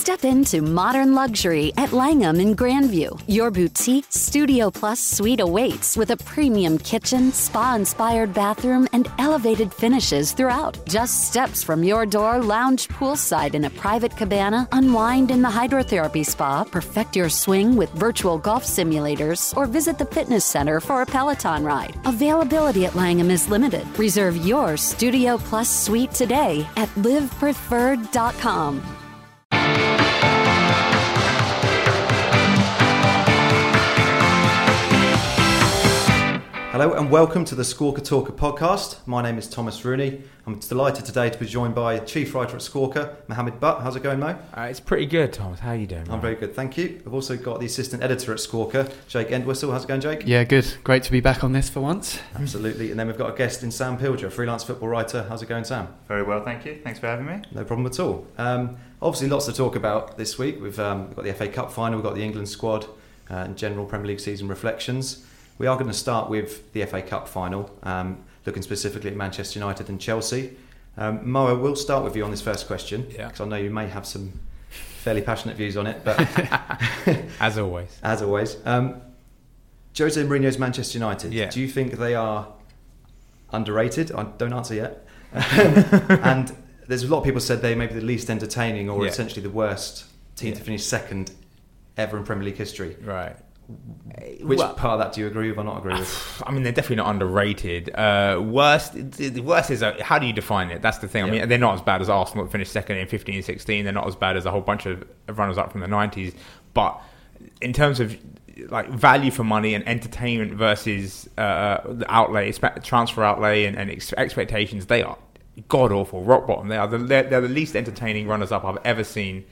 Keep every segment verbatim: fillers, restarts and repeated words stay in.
Step into modern luxury at Langham in Grandview. Your boutique Studio Plus suite awaits with a premium kitchen, spa-inspired bathroom, and elevated finishes throughout. Just steps from your door, lounge poolside in a private cabana, unwind in the hydrotherapy spa, perfect your swing with virtual golf simulators, or visit the fitness center for a Peloton ride. Availability at Langham is limited. Reserve your Studio Plus suite today at live preferred dot com. Hello and welcome to the Squawka Talker podcast. My name is Thomas Rooney. I'm delighted today to be joined by Chief Writer at Squawka, Mohammed Butt. How's it going, Mo? Uh, it's pretty good, Thomas. How are you doing, man? I'm very good, thank you. I've also got the Assistant Editor at Squawka, Jake Entwistle. How's it going, Jake? Yeah, good. Great to be back on this for once. Absolutely. And then we've got a guest in Sam Pilger, freelance football writer. How's it going, Sam? Very well, thank you. Thanks for having me. No problem at all. Um, obviously, lots to talk about this week. We've, um, we've got the F A Cup final, we've got the England squad, uh, and general Premier League season reflections. We are going to start with the F A Cup final, um, looking specifically at Manchester United and Chelsea. Um, Moa, we'll start with you on this first question, because yeah. I know you may have some fairly passionate views on it. But as always. As always. Um, Jose Mourinho's Manchester United, yeah. do you think they are underrated? I don't answer yet. And there's a lot of people said they may be the least entertaining or yeah. essentially the worst team yeah. to finish second ever in Premier League history. Right. Which well, part of that do you agree with or not agree with? I mean, they're definitely not underrated. Uh, worst, the worst is, uh, how do you define it? That's the thing. I yeah. mean, they're not as bad as Arsenal that finished second in fifteen sixteen. They're not as bad as a whole bunch of runners-up from the nineties. But in terms of like value for money and entertainment versus uh, the outlay, transfer outlay and, and ex- expectations, they are god-awful, rock bottom. They are the, they're, they're the least entertaining runners-up I've ever seen.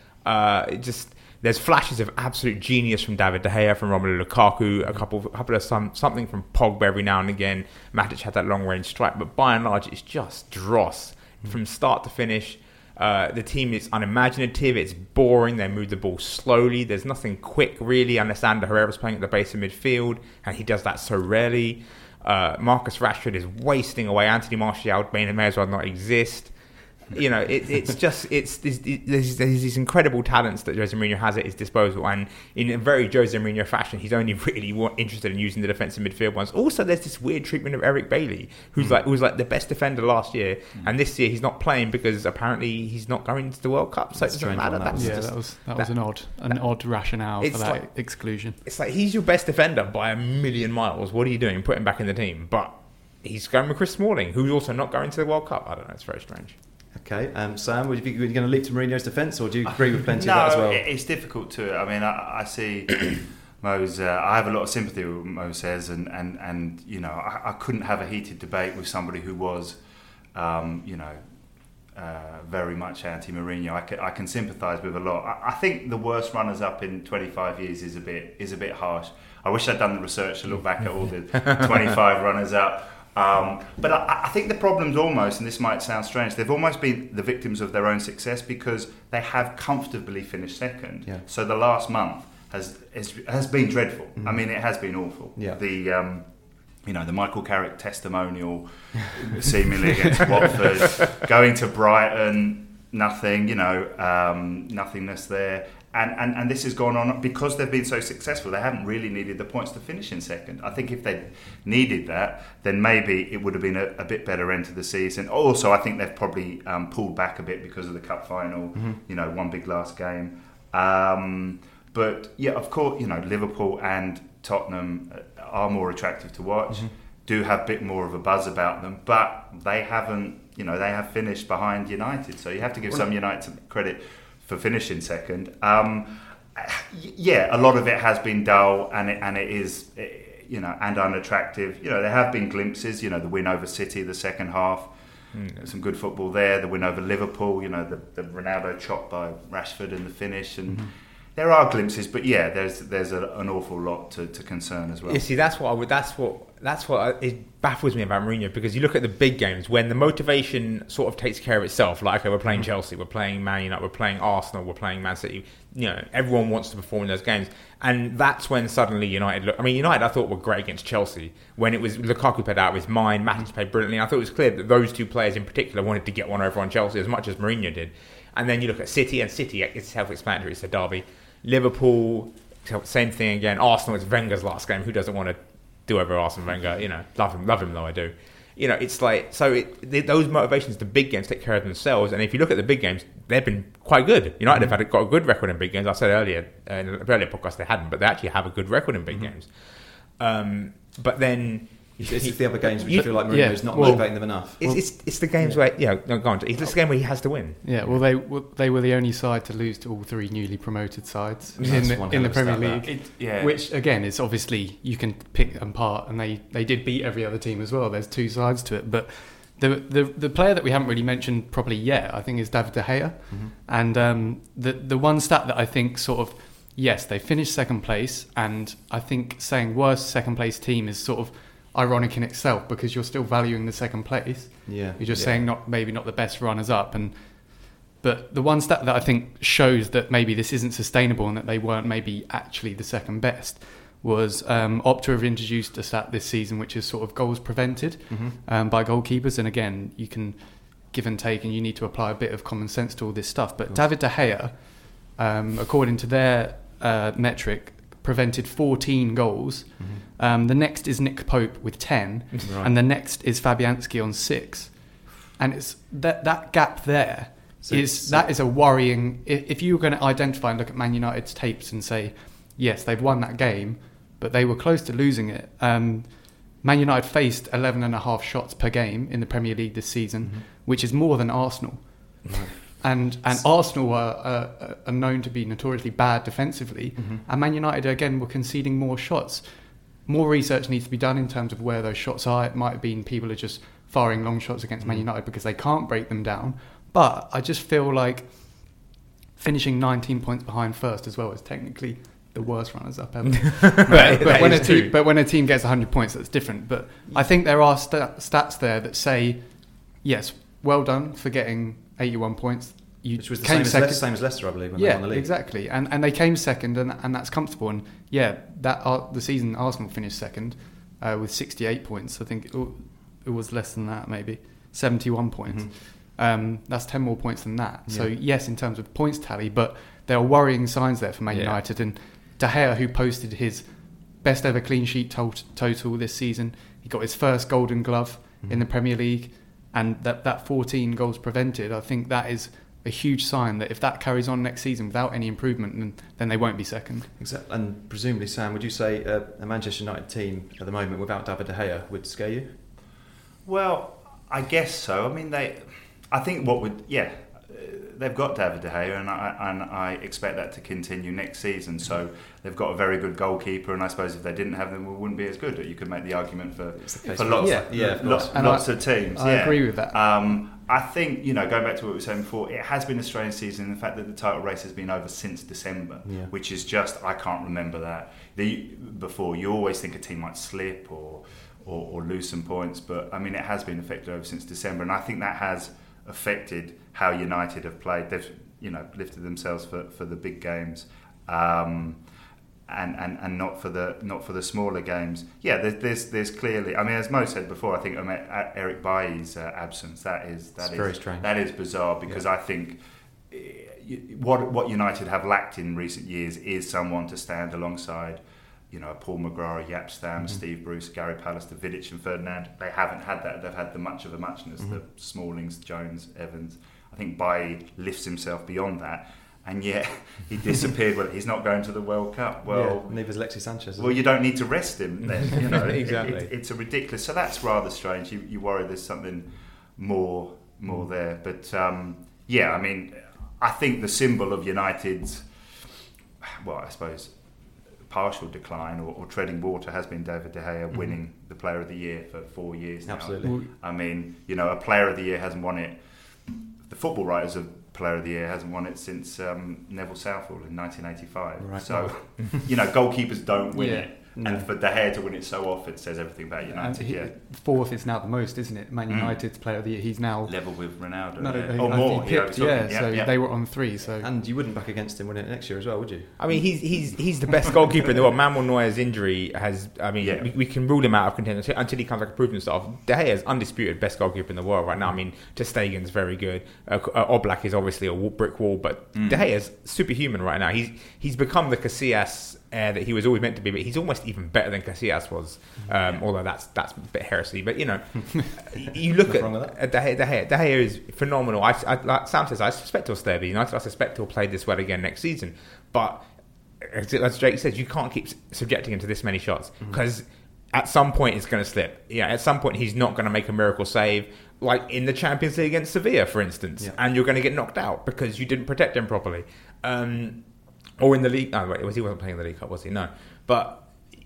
Uh, it just... There's flashes of absolute genius from David De Gea, from Romelu Lukaku, a couple, a couple of some, something from Pogba every now and again. Matic had that long-range strike, but by and large, it's just dross from start to finish. Uh, the team is unimaginative. It's boring. They move the ball slowly. There's nothing quick, really, unless Ander Herrera's playing at the base of midfield, and he does that so rarely. Uh, Marcus Rashford is wasting away. Anthony Martial may, may as well not exist. You know, it, it's just it's there's, there's, there's these incredible talents that Jose Mourinho has at his disposal, and in a very Jose Mourinho fashion, he's only really interested in using the defensive midfield ones. Also, there's this weird treatment of Eric Bailly, who's mm. like who was like the best defender last year, mm. and this year he's not playing because apparently he's not going to the World Cup. So That's it doesn't matter. That yeah, just, that was that, that was an odd an odd rationale for that like, exclusion. It's like he's your best defender by a million miles. What are you doing? Put him back in the team, but he's going with Chris Smalling, who's also not going to the World Cup. I don't know. It's very strange. Okay, um, Sam, would you be, were you going to leap to Mourinho's defence, or do you agree with plenty no, of that as well? It's difficult to. I mean, I, I see Mo's. Uh, I have a lot of sympathy with what Mo says, and, and, and you know, I, I couldn't have a heated debate with somebody who was, um, you know, uh, very much anti-Mourinho. I can, I can sympathise with a lot. I, I think the worst runners-up in twenty-five years is a bit is a bit harsh. I wish I'd done the research to look back at all the twenty-five runners-up. Um, but I, I think the problem's almost, and this might sound strange, they've almost been the victims of their own success because they have comfortably finished second. Yeah. So the last month has has, has been dreadful. Mm. I mean, it has been awful. Yeah. The um, you know the Michael Carrick testimonial, seemingly against Watford, going to Brighton, nothing. You know, um, nothingness there. And, and and this has gone on because they've been so successful. They haven't really needed the points to finish in second. I think if they needed that, then maybe it would have been a, a bit better end to the season. Also, I think they've probably um, pulled back a bit because of the cup final. Mm-hmm. You know, one big last game. Um, but yeah, of course, you know, Liverpool and Tottenham are more attractive to watch. Mm-hmm. Do have a bit more of a buzz about them, but they haven't. You know, they have finished behind United. So you have to give some United credit for finishing second. Um, yeah, a lot of it has been dull, and it and it is, you know, and unattractive. You know, there have been glimpses. You know, the win over City, the second half, mm. some good football there. The win over Liverpool. You know, the, the Ronaldo chop by Rashford in the finish, and mm-hmm. there are glimpses. But yeah, there's there's a, an awful lot to, to concern as well. You see, that's what I would. That's what. That's what I, it baffles me about Mourinho, because you look at the big games when the motivation sort of takes care of itself. Like, okay, we're playing mm-hmm. Chelsea, we're playing Man United, we're playing Arsenal, we're playing Man City. You know, everyone wants to perform in those games, and that's when suddenly United look. I mean, United I thought were great against Chelsea when it was Lukaku played out of his mind, Matic played brilliantly. I thought it was clear that those two players in particular wanted to get one over on Chelsea as much as Mourinho did. And then you look at City, and City is self-explanatory. It's a derby. Liverpool, same thing again. Arsenal, it's Wenger's last game. Who doesn't want to do over Arsene Wenger? You know, love him, love him though I do. You know, it's like, so it, they, those motivations, the big games take care of themselves. And if you look at the big games, they've been quite good. United mm-hmm. have had a, got a good record in big games. I said earlier, uh, in the earlier podcast they hadn't, but they actually have a good record in big mm-hmm. games. Um, but then... It's, it's the other games which you, I feel like Mourinho's yeah, not well, motivating them enough. It's, well, it's, it's the games yeah. where, yeah, no, go on. It's the game where he has to win. Yeah, well, they they were the only side to lose to all three newly promoted sides in the, in the Premier League. It, yeah. Which, again, is obviously, you can pick them apart, and they, they did beat every other team as well. There's two sides to it. But the the, the player that we haven't really mentioned properly yet, I think, is David De Gea. Mm-hmm. And um, the, the one stat that I think sort of, yes, they finished second place, and I think saying worst second place team is sort of ironic in itself, because you're still valuing the second place. Yeah, you're just yeah. saying not maybe not the best runners up, and but the one stat that I think shows that maybe this isn't sustainable and that they weren't maybe actually the second best was um, Opta have introduced a stat this season which is sort of goals prevented mm-hmm. um, by goalkeepers, and again you can give and take, and you need to apply a bit of common sense to all this stuff. But David De Gea, um, according to their uh, metric, prevented fourteen goals. Mm-hmm. Um, the next is Nick Pope with ten, right. and the next is Fabianski on six. And it's that that gap there so, is so that is a worrying. If, if you were going to identify and look at Man United's tapes and say, yes, they've won that game, but they were close to losing it. Um, Man United faced eleven and a half shots per game in the Premier League this season, mm-hmm. which is more than Arsenal. Right. And and Arsenal are, uh, are known to be notoriously bad defensively, mm-hmm. and Man United again were conceding more shots. More research needs to be done in terms of where those shots are. It might have been people are just firing long shots against mm-hmm. Man United because they can't break them down. But I just feel like finishing nineteen points behind first as well is technically the worst runners up ever. but, but, when a team, but when a team gets one hundred points, that's different. But I think there are st- stats there that say, yes, well done for getting eighty-one points. You Which was the came same, second. as, same as Leicester, I believe, when yeah, they won the league. Exactly. And and they came second, and and that's comfortable. And yeah, that uh, the season Arsenal finished second uh, with sixty-eight points. I think it, it was less than that, maybe seventy-one points. Mm-hmm. Um, that's ten more points than that. Yeah. So yes, in terms of points tally, but there are worrying signs there for Man yeah. United. And De Gea, who posted his best ever clean sheet to- total this season, he got his first Golden Glove mm-hmm. in the Premier League, and that that fourteen goals prevented, I think that is a huge sign that if that carries on next season without any improvement, then, then they won't be second. Exactly. And presumably, Sam, would you say uh, a Manchester United team at the moment without David De Gea would scare you? Well, I guess so. I mean, they. I think what would yeah, uh, they've got David De Gea, and I and I expect that to continue next season. So they've got a very good goalkeeper, and I suppose if they didn't have them, we wouldn't be as good. You could make the argument for, for lots, yeah, yeah, lots, lots I, of teams. I yeah. agree with that. Um, I think, you know, going back to what we were saying before, it has been a strange season. The fact that the title race has been over since December, yeah. which is just, I can't remember that. The, before, you always think a team might slip or, or or lose some points, but I mean, it has been affected over since December, and I think that has affected how United have played. They've, you know, lifted themselves for, for the big games. Um, And, and, and not for the not for the smaller games. Yeah, there's there's, there's clearly. I mean, as Mo said before, I think um, Eric Bailly's uh, absence that is that it's is very strange. That is bizarre because yeah. I think what what United have lacked in recent years is someone to stand alongside, you know, Paul McGrath, Jaap Stam, mm-hmm. Steve Bruce, Gary Pallister, Vidic, and Ferdinand. They haven't had that. They've had the much of a muchness. Mm-hmm. The Smallings, Jones, Evans. I think Bailly lifts himself beyond that. And yet he disappeared. Well, he's not going to the World Cup. Well, yeah, neither is Alexis Sanchez. Well, you don't need to rest him then. You know, exactly. It, it, it's a ridiculous. So that's rather strange. You, you worry there's something more, more mm. there. But um, yeah, I mean, I think the symbol of United's, well, I suppose, partial decline or, or treading water has been David De Gea mm. winning the Player of the Year for four years now. Absolutely. I mean, you know, a Player of the Year hasn't won it. The football writers have. Player of the Year hasn't won it since um, Neville Southall in nineteen eighty-five. Right. So, you know, goalkeepers don't win yeah. it. No. And for De Gea to win it so often says everything about United. He, yeah. Fourth is now the most, isn't it? Man United's mm. player of the year. He's now level with Ronaldo. No, yeah. no, or more. Pipped, yeah, yeah, so yeah. they were on three. So and you wouldn't back against him winning it next year as well, would you? I mean, he's he's he's the best goalkeeper in the world. Manuel Neuer's injury has. I mean, yeah. we, we can rule him out of contention until, until he comes back and proves himself. De Gea is undisputed best goalkeeper in the world right now. I mean, Ter Stegen's very good. Uh, uh, Oblak is obviously a brick wall, but mm. De Gea is superhuman right now. He's he's become the Casillas uh, that he was always meant to be, but he's almost even better than Casillas was. Um, although that's that's a bit heresy, but you know, you look at, at De Gea. De Gea, De Gea is phenomenal. I, I, like Sam says, I suspect he'll stay at United. I suspect he'll play this well again next season. But as Jake says, you can't keep subjecting him to this many shots because mm-hmm. at some point it's going to slip. Yeah, at some point he's not going to make a miracle save, like in the Champions League against Sevilla, for instance, yeah. and you're going to get knocked out because you didn't protect him properly. Um, or in the league, oh, wait, was he wasn't playing in the League Cup, was he? No, but.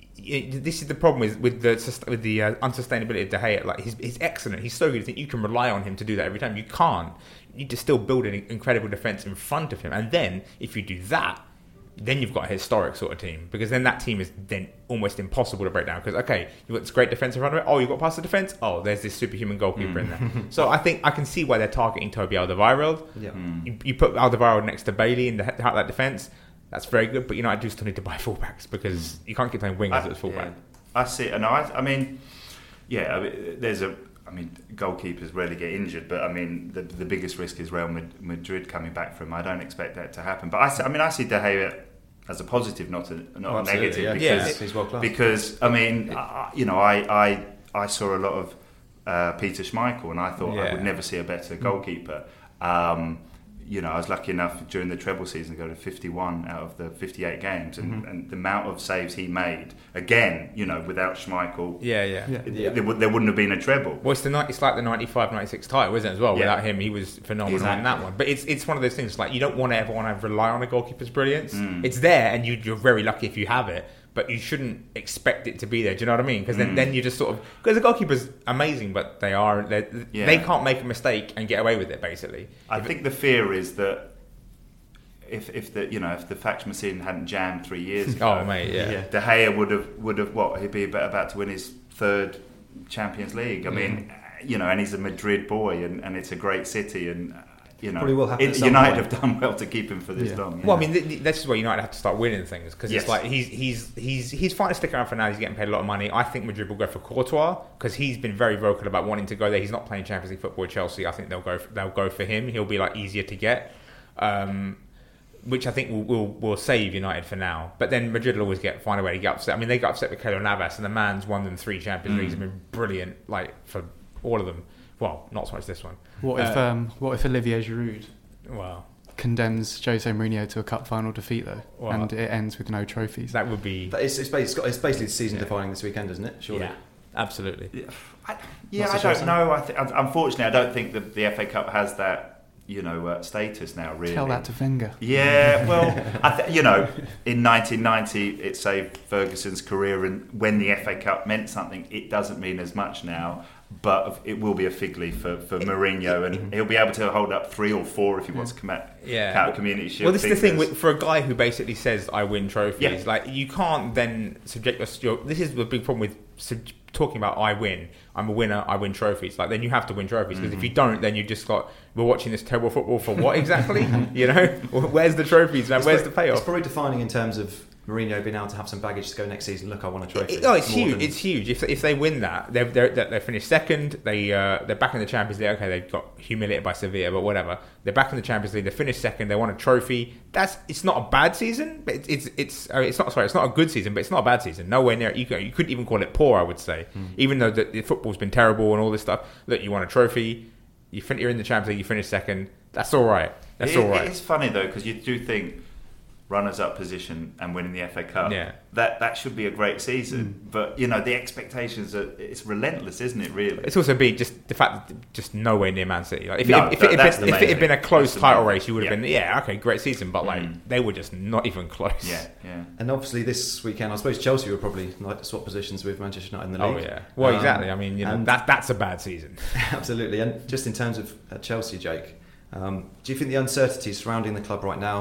This is the problem with with the with the uh, unsustainability of De Gea. Like he's he's excellent. He's so good. You think you can rely on him to do that every time. You can't. You need to still build an incredible defense in front of him. And then if you do that, then you've got a historic sort of team because then that team is then almost impossible to break down. Because okay, you've got this great defense in front of it. Oh, you've got past the defense. Oh, there's this superhuman goalkeeper mm. in there. So I think I can see why they're targeting Toby Alderweireld. Yeah. Mm. You, you put Alderweireld next to Bailey in the heart of that defense. That's very good, but you know I do still need to buy fullbacks because you can't keep playing wingers I, as fullback. Yeah. I see. No, I, I mean, yeah, I mean, there's a. I mean, goalkeepers rarely get injured, but I mean, the the biggest risk is Real Madrid coming back from. I don't expect that to happen, but I, see, I mean, I see De Gea as a positive, not a not oh, a negative, yeah. because yeah, he's world class. Because I mean, I, you know, I, I I saw a lot of uh, Peter Schmeichel, and I thought yeah. I would never see a better goalkeeper. Um, You know, I was lucky enough during the treble season to go to fifty-one out of the fifty-eight games, and, mm-hmm. and the amount of saves he made, again, you know, without Schmeichel, yeah, yeah, yeah. It, yeah. There, there wouldn't have been a treble. Well, it's, the, it's like the ninety-five ninety-six title, isn't it, as well? Yeah. Without him, he was phenomenal exactly. in that one. But it's it's one of those things, like, you don't want to ever want to rely on a goalkeeper's brilliance. Mm. It's there, and you, you're very lucky if you have it, but you shouldn't expect it to be there. Do you know what I mean? Because then, mm. then you just sort of... Because the goalkeeper's amazing, but they are... Yeah. They can't make a mistake and get away with it, basically. I if think it, the fear is that If if the you know if the fax machine hadn't jammed three years ago, oh mate, yeah, yeah. De Gea would have would have what he'd be about to win his third Champions League. I mean, mm. you know, and he's a Madrid boy, and, and it's a great city, and you know, probably will happen. It, United point. have done well to keep him for this yeah. long. Well, know? I mean, th- th- this is where United have to start winning things because yes. it's like he's he's he's he's fine to stick around for now. He's getting paid a lot of money. I think Madrid will go for Courtois because he's been very vocal about wanting to go there. He's not playing Champions League football with Chelsea. I think they'll go for, they'll go for him. He'll be like easier to get. Um, which I think will, will will save United for now. But then Madrid will always get find a way to get upset. I mean, they got upset with Keylor Navas, and the man's won them three Champions mm. Leagues and been brilliant, like for all of them. Well, not so much this one. What if uh, um, what if Olivier Giroud well, condemns Jose Mourinho to a cup final defeat though, well, and it ends with no trophies? That would be. But it's it's basically, it's basically the season defining yeah. this weekend, isn't it? Surely. Yeah, absolutely. Yeah, I, yeah, I don't know. I th- unfortunately, I don't think that the F A Cup has that. You know, uh, status now, really. Tell that to Wenger. Yeah, well, I th- you know, in nineteen ninety, it saved Ferguson's career, and when the F A Cup meant something, it doesn't mean as much now, but it will be a fig leaf for, for Mourinho, and he'll be able to hold up three or four if he wants to come out, yeah. out of Community Shield. Well, this fingers. is the thing, with, for a guy who basically says, I win trophies, yeah. like, you can't then subject your... your this is the big problem with... Sub- talking about I win, I'm a winner, I win trophies. Like then you have to win trophies because mm-hmm. if you don't, then you just got we're watching this terrible football for what exactly? You know, where's the trophies, man? It's where's probably, the payoff? It's probably defining in terms of Mourinho being able to have some baggage to go next season. Look, I won a trophy. It, oh, it's huge. Than... It's huge. If if they win that, they're they're they finish second. They uh, they're back in the Champions League. Okay, they got humiliated by Sevilla, but whatever. They're back in the Champions League. They finish second. They won a trophy. That's it's not a bad season, but it's it's it's, uh, it's not sorry. It's not a good season, but it's not a bad season. Nowhere near. You could, you couldn't even call it poor. I would say, mm. even though the, the football's been terrible and all this stuff. Look, you won a trophy. You fin- you're in the Champions League. You finish second. That's all right. That's it, all right. It's funny though because you do think. Runners-up position and winning the F A Cup. Yeah. That that should be a great season. Mm. But you know the expectations are it's relentless, isn't it? Really. It's also been just the fact that just nowhere near Man City. Like if, no, it, if, that, it, had been, if it had been a close title race, you would have yeah. been yeah okay great season. But like mm. they were just not even close. Yeah, yeah. And obviously this weekend, I suppose Chelsea will probably like to swap positions with Manchester United in the league. Oh yeah. Well, um, exactly. I mean, you know that that's a bad season. Absolutely. And just in terms of uh, Chelsea, Jake, um, do you think the uncertainty surrounding the club right now?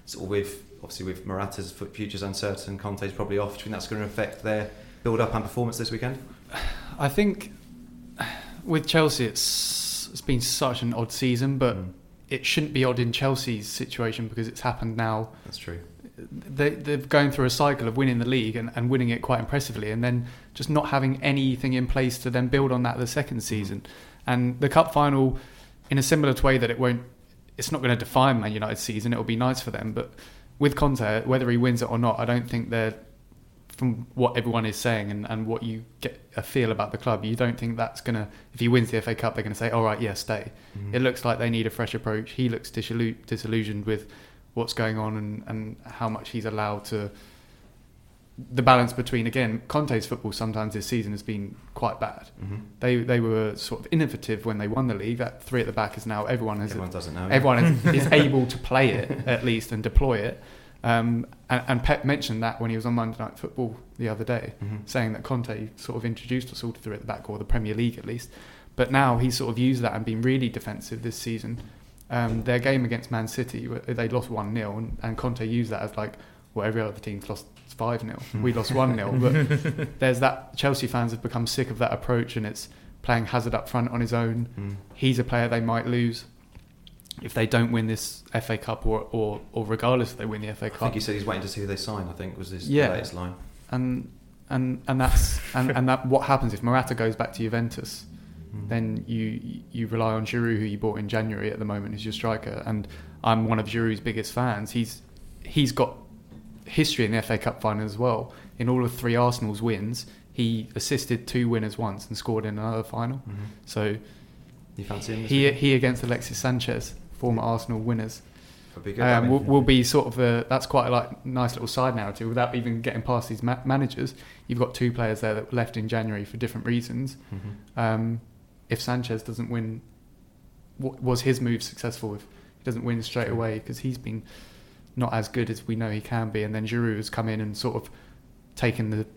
sort of with obviously with Morata's future's uncertain, Conte's probably off. Do you think that's going to affect their build-up and performance this weekend? I think with Chelsea, it's it's been such an odd season, but mm. it shouldn't be odd in Chelsea's situation because it's happened now. That's true. They, they're going through a cycle of winning the league and, and winning it quite impressively, and then just not having anything in place to then build on that the second season. And the cup final, in a similar way that it won't, it's not going to define Man United's season. It'll be nice for them, but with Conte, whether he wins it or not, I don't think they're, from what everyone is saying and, and what you get a feel about the club, you don't think that's going to, if he wins the F A Cup, they're going to say, all right, yeah, stay. Mm-hmm. It looks like they need a fresh approach. He looks disillu- disillusioned with what's going on and, and how much he's allowed to, the balance between, again, Conte's football sometimes this season has been quite bad. Mm-hmm. They they were sort of innovative when they won the league. That three at the back is now everyone has everyone a, doesn't know everyone is, is able to play it at least and deploy it. Um, and, and Pep mentioned that when he was on Monday Night Football the other day, mm-hmm. saying that Conte sort of introduced us all to three at the back, or the Premier League at least. But now he's sort of used that and been really defensive this season. Um, their game against Man City, they lost one nil, and, and Conte used that as like, well, every other team's lost five nil. We lost one nil. But there's that, Chelsea fans have become sick of that approach, and it's playing Hazard up front on his own. Mm. He's a player they might lose if they don't win this F A Cup, or, or, or regardless if they win the F A Cup. I think he said he's waiting to see who they sign, I think was his yeah. latest line. And and and that's and, and that what happens if Morata goes back to Juventus, mm. then you you rely on Giroud, who you bought in January at the moment, as your striker. And I'm one of Giroud's biggest fans. He's he's got history in the F A Cup final as well. In all of three Arsenal's wins, he assisted two winners once and scored in another final. Mm-hmm. So you fancy him? He he against Alexis Sanchez, former Arsenal winners, be good, um, will, will be sort of a, that's quite a like nice little side narrative without even getting past these ma- managers. You've got two players there that left in January for different reasons. Mm-hmm. Um, if Sanchez doesn't win, what, was his move successful if he doesn't win straight True. away, because he's been not as good as we know he can be, and then Giroud has come in and sort of taken the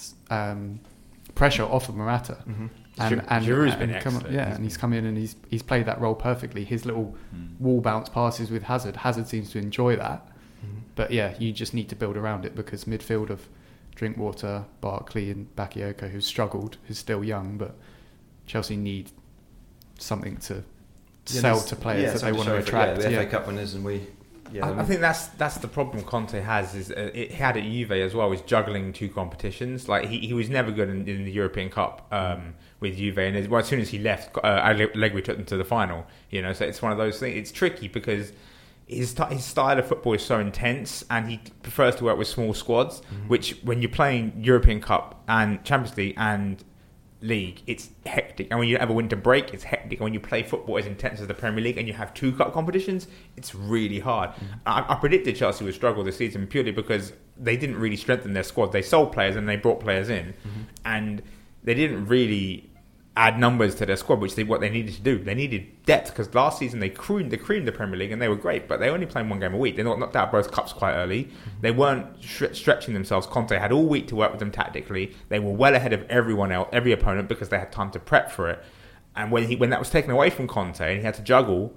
um, pressure off of Morata. Mm-hmm. And, and, Giroud's and been come, excellent. Yeah, and he's come in and he's he's played that role perfectly. His little mm. wall bounce passes with Hazard, Hazard seems to enjoy that. Mm-hmm. But yeah, you just need to build around it, because midfield of Drinkwater, Barkley and Bakayoko, who's struggled, who's still young, but Chelsea need something to yeah, sell to players yeah, that they want to it, attract. Yeah, the yeah. F A Cup winners, and we. Yeah, I, I think that's that's the problem Conte has. Is uh, it had at Juve as well. Is juggling two competitions. Like he, he was never good in, in the European Cup um, with Juve, and as, well, as soon as he left, uh, Allegri took them to the final. You know, so it's one of those things. It's tricky because his his style of football is so intense, and he prefers to work with small squads. Mm-hmm. Which, when you're playing European Cup and Champions League and League, it's hectic, and when you have a winter break, it's hectic, and when you play football as intense as the Premier League and you have two cup competitions, it's really hard. Mm-hmm. I, I predicted Chelsea would struggle this season purely because they didn't really strengthen their squad. They sold players and they brought players in, mm-hmm. and they didn't really add numbers to their squad, which they what they needed to do. They needed depth, because last season they creamed, they creamed the Premier League and they were great, but they only played one game a week. They got knocked out both cups quite early. Mm-hmm. They weren't sh- stretching themselves. Conte had all week to work with them tactically. They were well ahead of everyone else, every opponent, because they had time to prep for it. And when he when that was taken away from Conte and he had to juggle,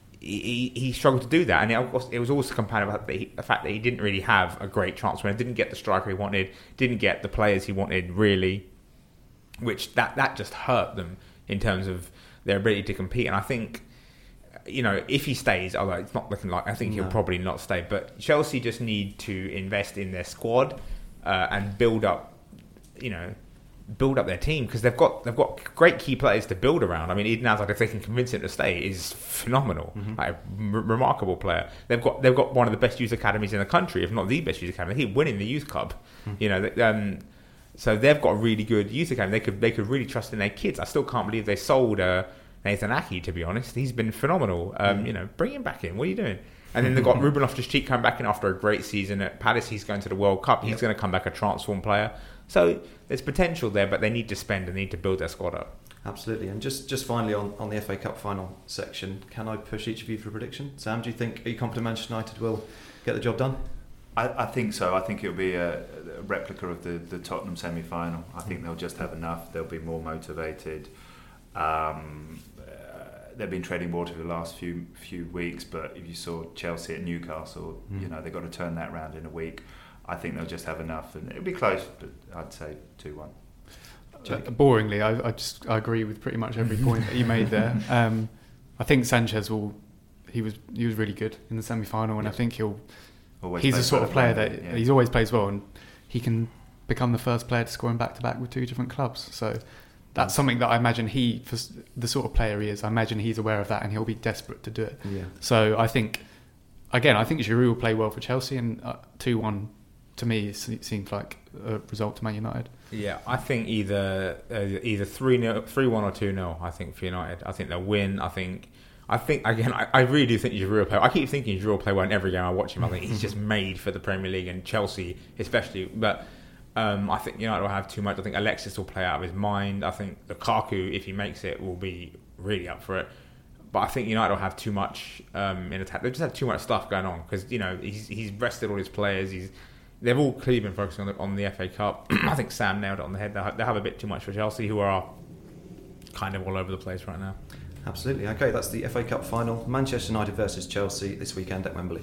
he, he struggled to do that. And it was, it was also compounded by the, the fact that he didn't really have a great transfer window, didn't get the striker he wanted, didn't get the players he wanted really, which that, that just hurt them in terms of their ability to compete. And I think, you know, if he stays, although it's not looking like, I think no. he'll probably not stay, but Chelsea just need to invest in their squad uh, and build up, you know, build up their team, because they've got they've got great key players to build around. I mean, Eden Hazard, if they can convince him to stay, is phenomenal, mm-hmm. like a r- remarkable player. They've got they've got one of the best youth academies in the country, if not the best youth academy. He's winning the youth cup, mm-hmm. you know. Um, so they've got a really good youth academy. They could they could really trust in their kids. I still can't believe they sold uh, Nathan Ake. To be honest, he's been phenomenal. Um, mm-hmm. You know, bring him back in. What are you doing? And then they've got Ruben Loftus-Cheek coming back in after a great season at Palace. He's going to the World Cup. He's yep. going to come back a transformed player. So there's potential there, but they need to spend and need to build their squad up. Absolutely. And just, just finally on, on the F A Cup final section, can I push each of you for a prediction? Sam, do you think, are you confident Manchester United will get the job done? I, I think so. I think it'll be a, a replica of the, the Tottenham semi-final. I think they'll just have enough. They'll be more motivated. Um, uh, they've been treading water for the last few few weeks. But if you saw Chelsea at Newcastle, mm. you know they've got to turn that round in a week. I think they'll just have enough, and it'll be close. But I'd say two one. Uh, boringly, I, I just I agree with pretty much every point that you made there. Um, I think Sanchez will. He was he was really good in the semi-final, and yeah. I think he'll. Always he's the sort of player that yeah. he's always plays well, and he can become the first player to score in back-to-back with two different clubs. So that's something that I imagine he, for the sort of player he is, I imagine he's aware of that, and he'll be desperate to do it. Yeah. So I think, again, I think Giroud will play well for Chelsea, and uh, two one to me it seems like a result to Man United. Yeah, I think either uh, either three one or two nil. I think for United, I think they'll win. I think. I think, again, I, I really do think Giroud will play well. I keep thinking Giroud will play well in every game I watch him. I think he's just made for the Premier League and Chelsea especially. But um, I think United will have too much. I think Alexis will play out of his mind. I think Lukaku, if he makes it, will be really up for it. But I think United will have too much um, in attack. They just have too much stuff going on because, you know, he's he's rested all his players. He's They've all clearly been focusing on the, on the F A Cup. I think Sam nailed it on the head. They have, they have a bit too much for Chelsea, who are kind of all over the place right now. Absolutely. Okay, that's the F A Cup final. Manchester United versus Chelsea this weekend at Wembley.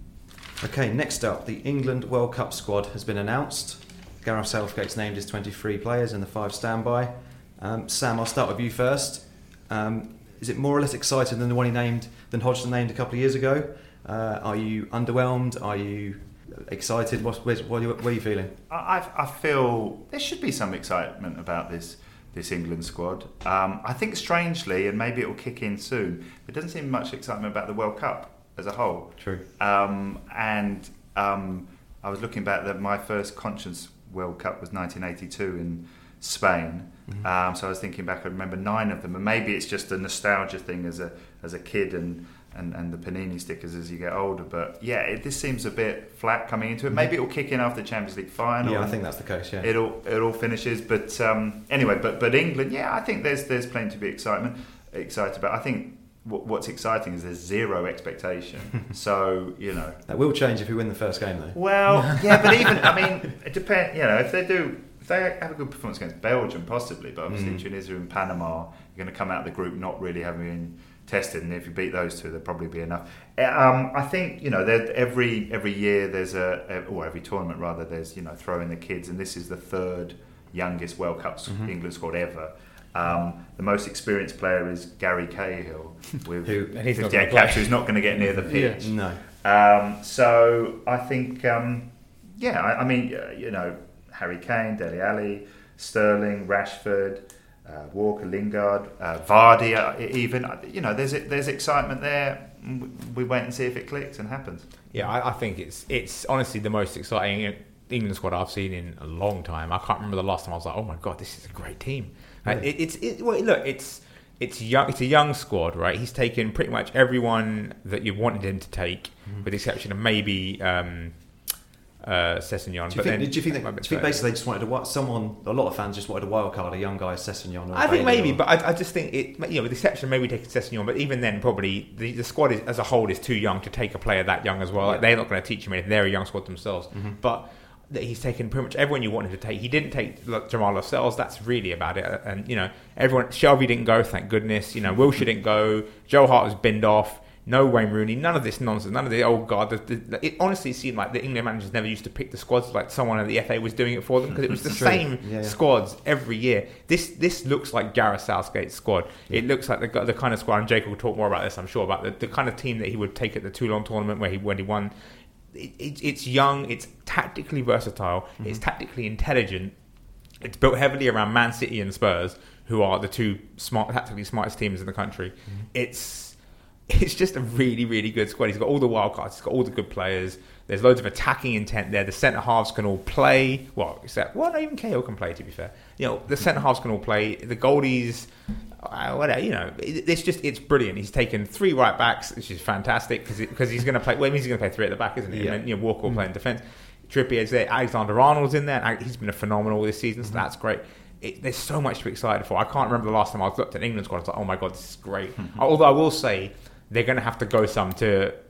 Okay, next up, the England World Cup squad has been announced. Gareth Southgate's named his twenty-three players and the five standby. Um, Sam, I'll start with you first. Um, is it more or less exciting than the one he named, than Hodgson named a couple of years ago? Uh, are you underwhelmed? Are you excited? What, what, what, are you, what are you feeling? I, I feel there should be some excitement about this. This England squad. Um, I think strangely, and maybe it will kick in soon, there doesn't seem much excitement about the World Cup as a whole. True. Um, and um, I was looking back that my first conscious World Cup was nineteen eighty-two in Spain. Mm-hmm. Um, so I was thinking back, I remember nine of them, and maybe it's just a nostalgia thing as a as a kid and, and, and the Panini stickers as you get older. But yeah, it, this seems a bit flat coming into it. Maybe it will kick in after the Champions League final. Yeah, I think that's the case. Yeah, it all it all finishes. But um, anyway, but but England, yeah, I think there's there's plenty to be excitement excited about. I think what, what's exciting is there's zero expectation. So you know that will change if we win the first game, though. Well, yeah, but even I mean, it depends. You know, if they do. If they have a good performance against Belgium, possibly, but obviously mm. Tunisia and Panama, you're going to come out of the group not really having been tested, and if you beat those two, there'll probably be enough. Um, I think you know every every year there's a, or every tournament rather, there's you know throwing the kids, and this is the third youngest World Cup mm-hmm. England squad ever. Um, the most experienced player is Gary Cahill with Who, fifty-eight caps, who's not going to get near the pitch. Yeah. No. Um, so I think, um, yeah, I, I mean, uh, you know. Harry Kane, Dele Alli, Sterling, Rashford, uh, Walker, Lingard, uh, Vardy, uh, even you know, there's there's excitement there. We wait and see if it clicks and happens. Yeah, I, I think it's it's honestly the most exciting England squad I've seen in a long time. I can't remember the last time I was like, oh my god, this is a great team. Really? Uh, it, it's it, well, look, it's it's young. It's a young squad, right? He's taken pretty much everyone that you wanted him to take, mm. with the exception of maybe. Um, Uh, Sessegnon. Do you, think, then, do you think, that, do you think basically they just wanted a someone? A lot of fans just wanted a wild card, a young guy, Sessegnon. I think maybe, or, but I, I just think it. You know, with the exception of maybe taking Sessegnon, but even then, probably the, the squad is, as a whole is too young to take a player that young as well. Like, they're not going to teach him anything. They're a young squad themselves. Mm-hmm. But that he's taken pretty much everyone you wanted to take. He didn't take like, Jamal Lascelles. That's really about it. And you know, everyone. Shelby didn't go. Thank goodness. You know, Wilshere didn't go. Joe Hart was binned off. No Wayne Rooney, none of this nonsense, none of the, oh God, the, the, it honestly seemed like the England managers never used to pick the squads like someone at the F A was doing it for them, because it was the same yeah, yeah. squads every year. This this looks like Gareth Southgate's squad. Yeah. It looks like the, the kind of squad, and Jacob will talk more about this, I'm sure, about the, the kind of team that he would take at the Toulon tournament where he, when he won. It, it, it's young, it's tactically versatile, mm-hmm. it's tactically intelligent, it's built heavily around Man City and Spurs, who are the two smart, tactically smartest teams in the country. Mm-hmm. It's It's just a really, really good squad. He's got all the wild cards. He's got all the good players. There's loads of attacking intent there. The centre halves can all play. Well, except well, not even Cahill can play. To be fair, you know, the centre halves can all play. The goalies, uh, whatever. You know, it, it's just it's brilliant. He's taken three right backs, which is fantastic because because he's going to play. Well, it means he's going to play three at the back, isn't he? Yeah. And then, you know, Walker will mm-hmm. play in defence. Trippier's there. Alexander Arnold's in there. He's been a phenomenal this season, so mm-hmm. that's great. It, there's so much to be excited for. I can't remember the last time I looked at England squad. I was like, oh my god, this is great. Mm-hmm. Although I will say, they're going to have to go some to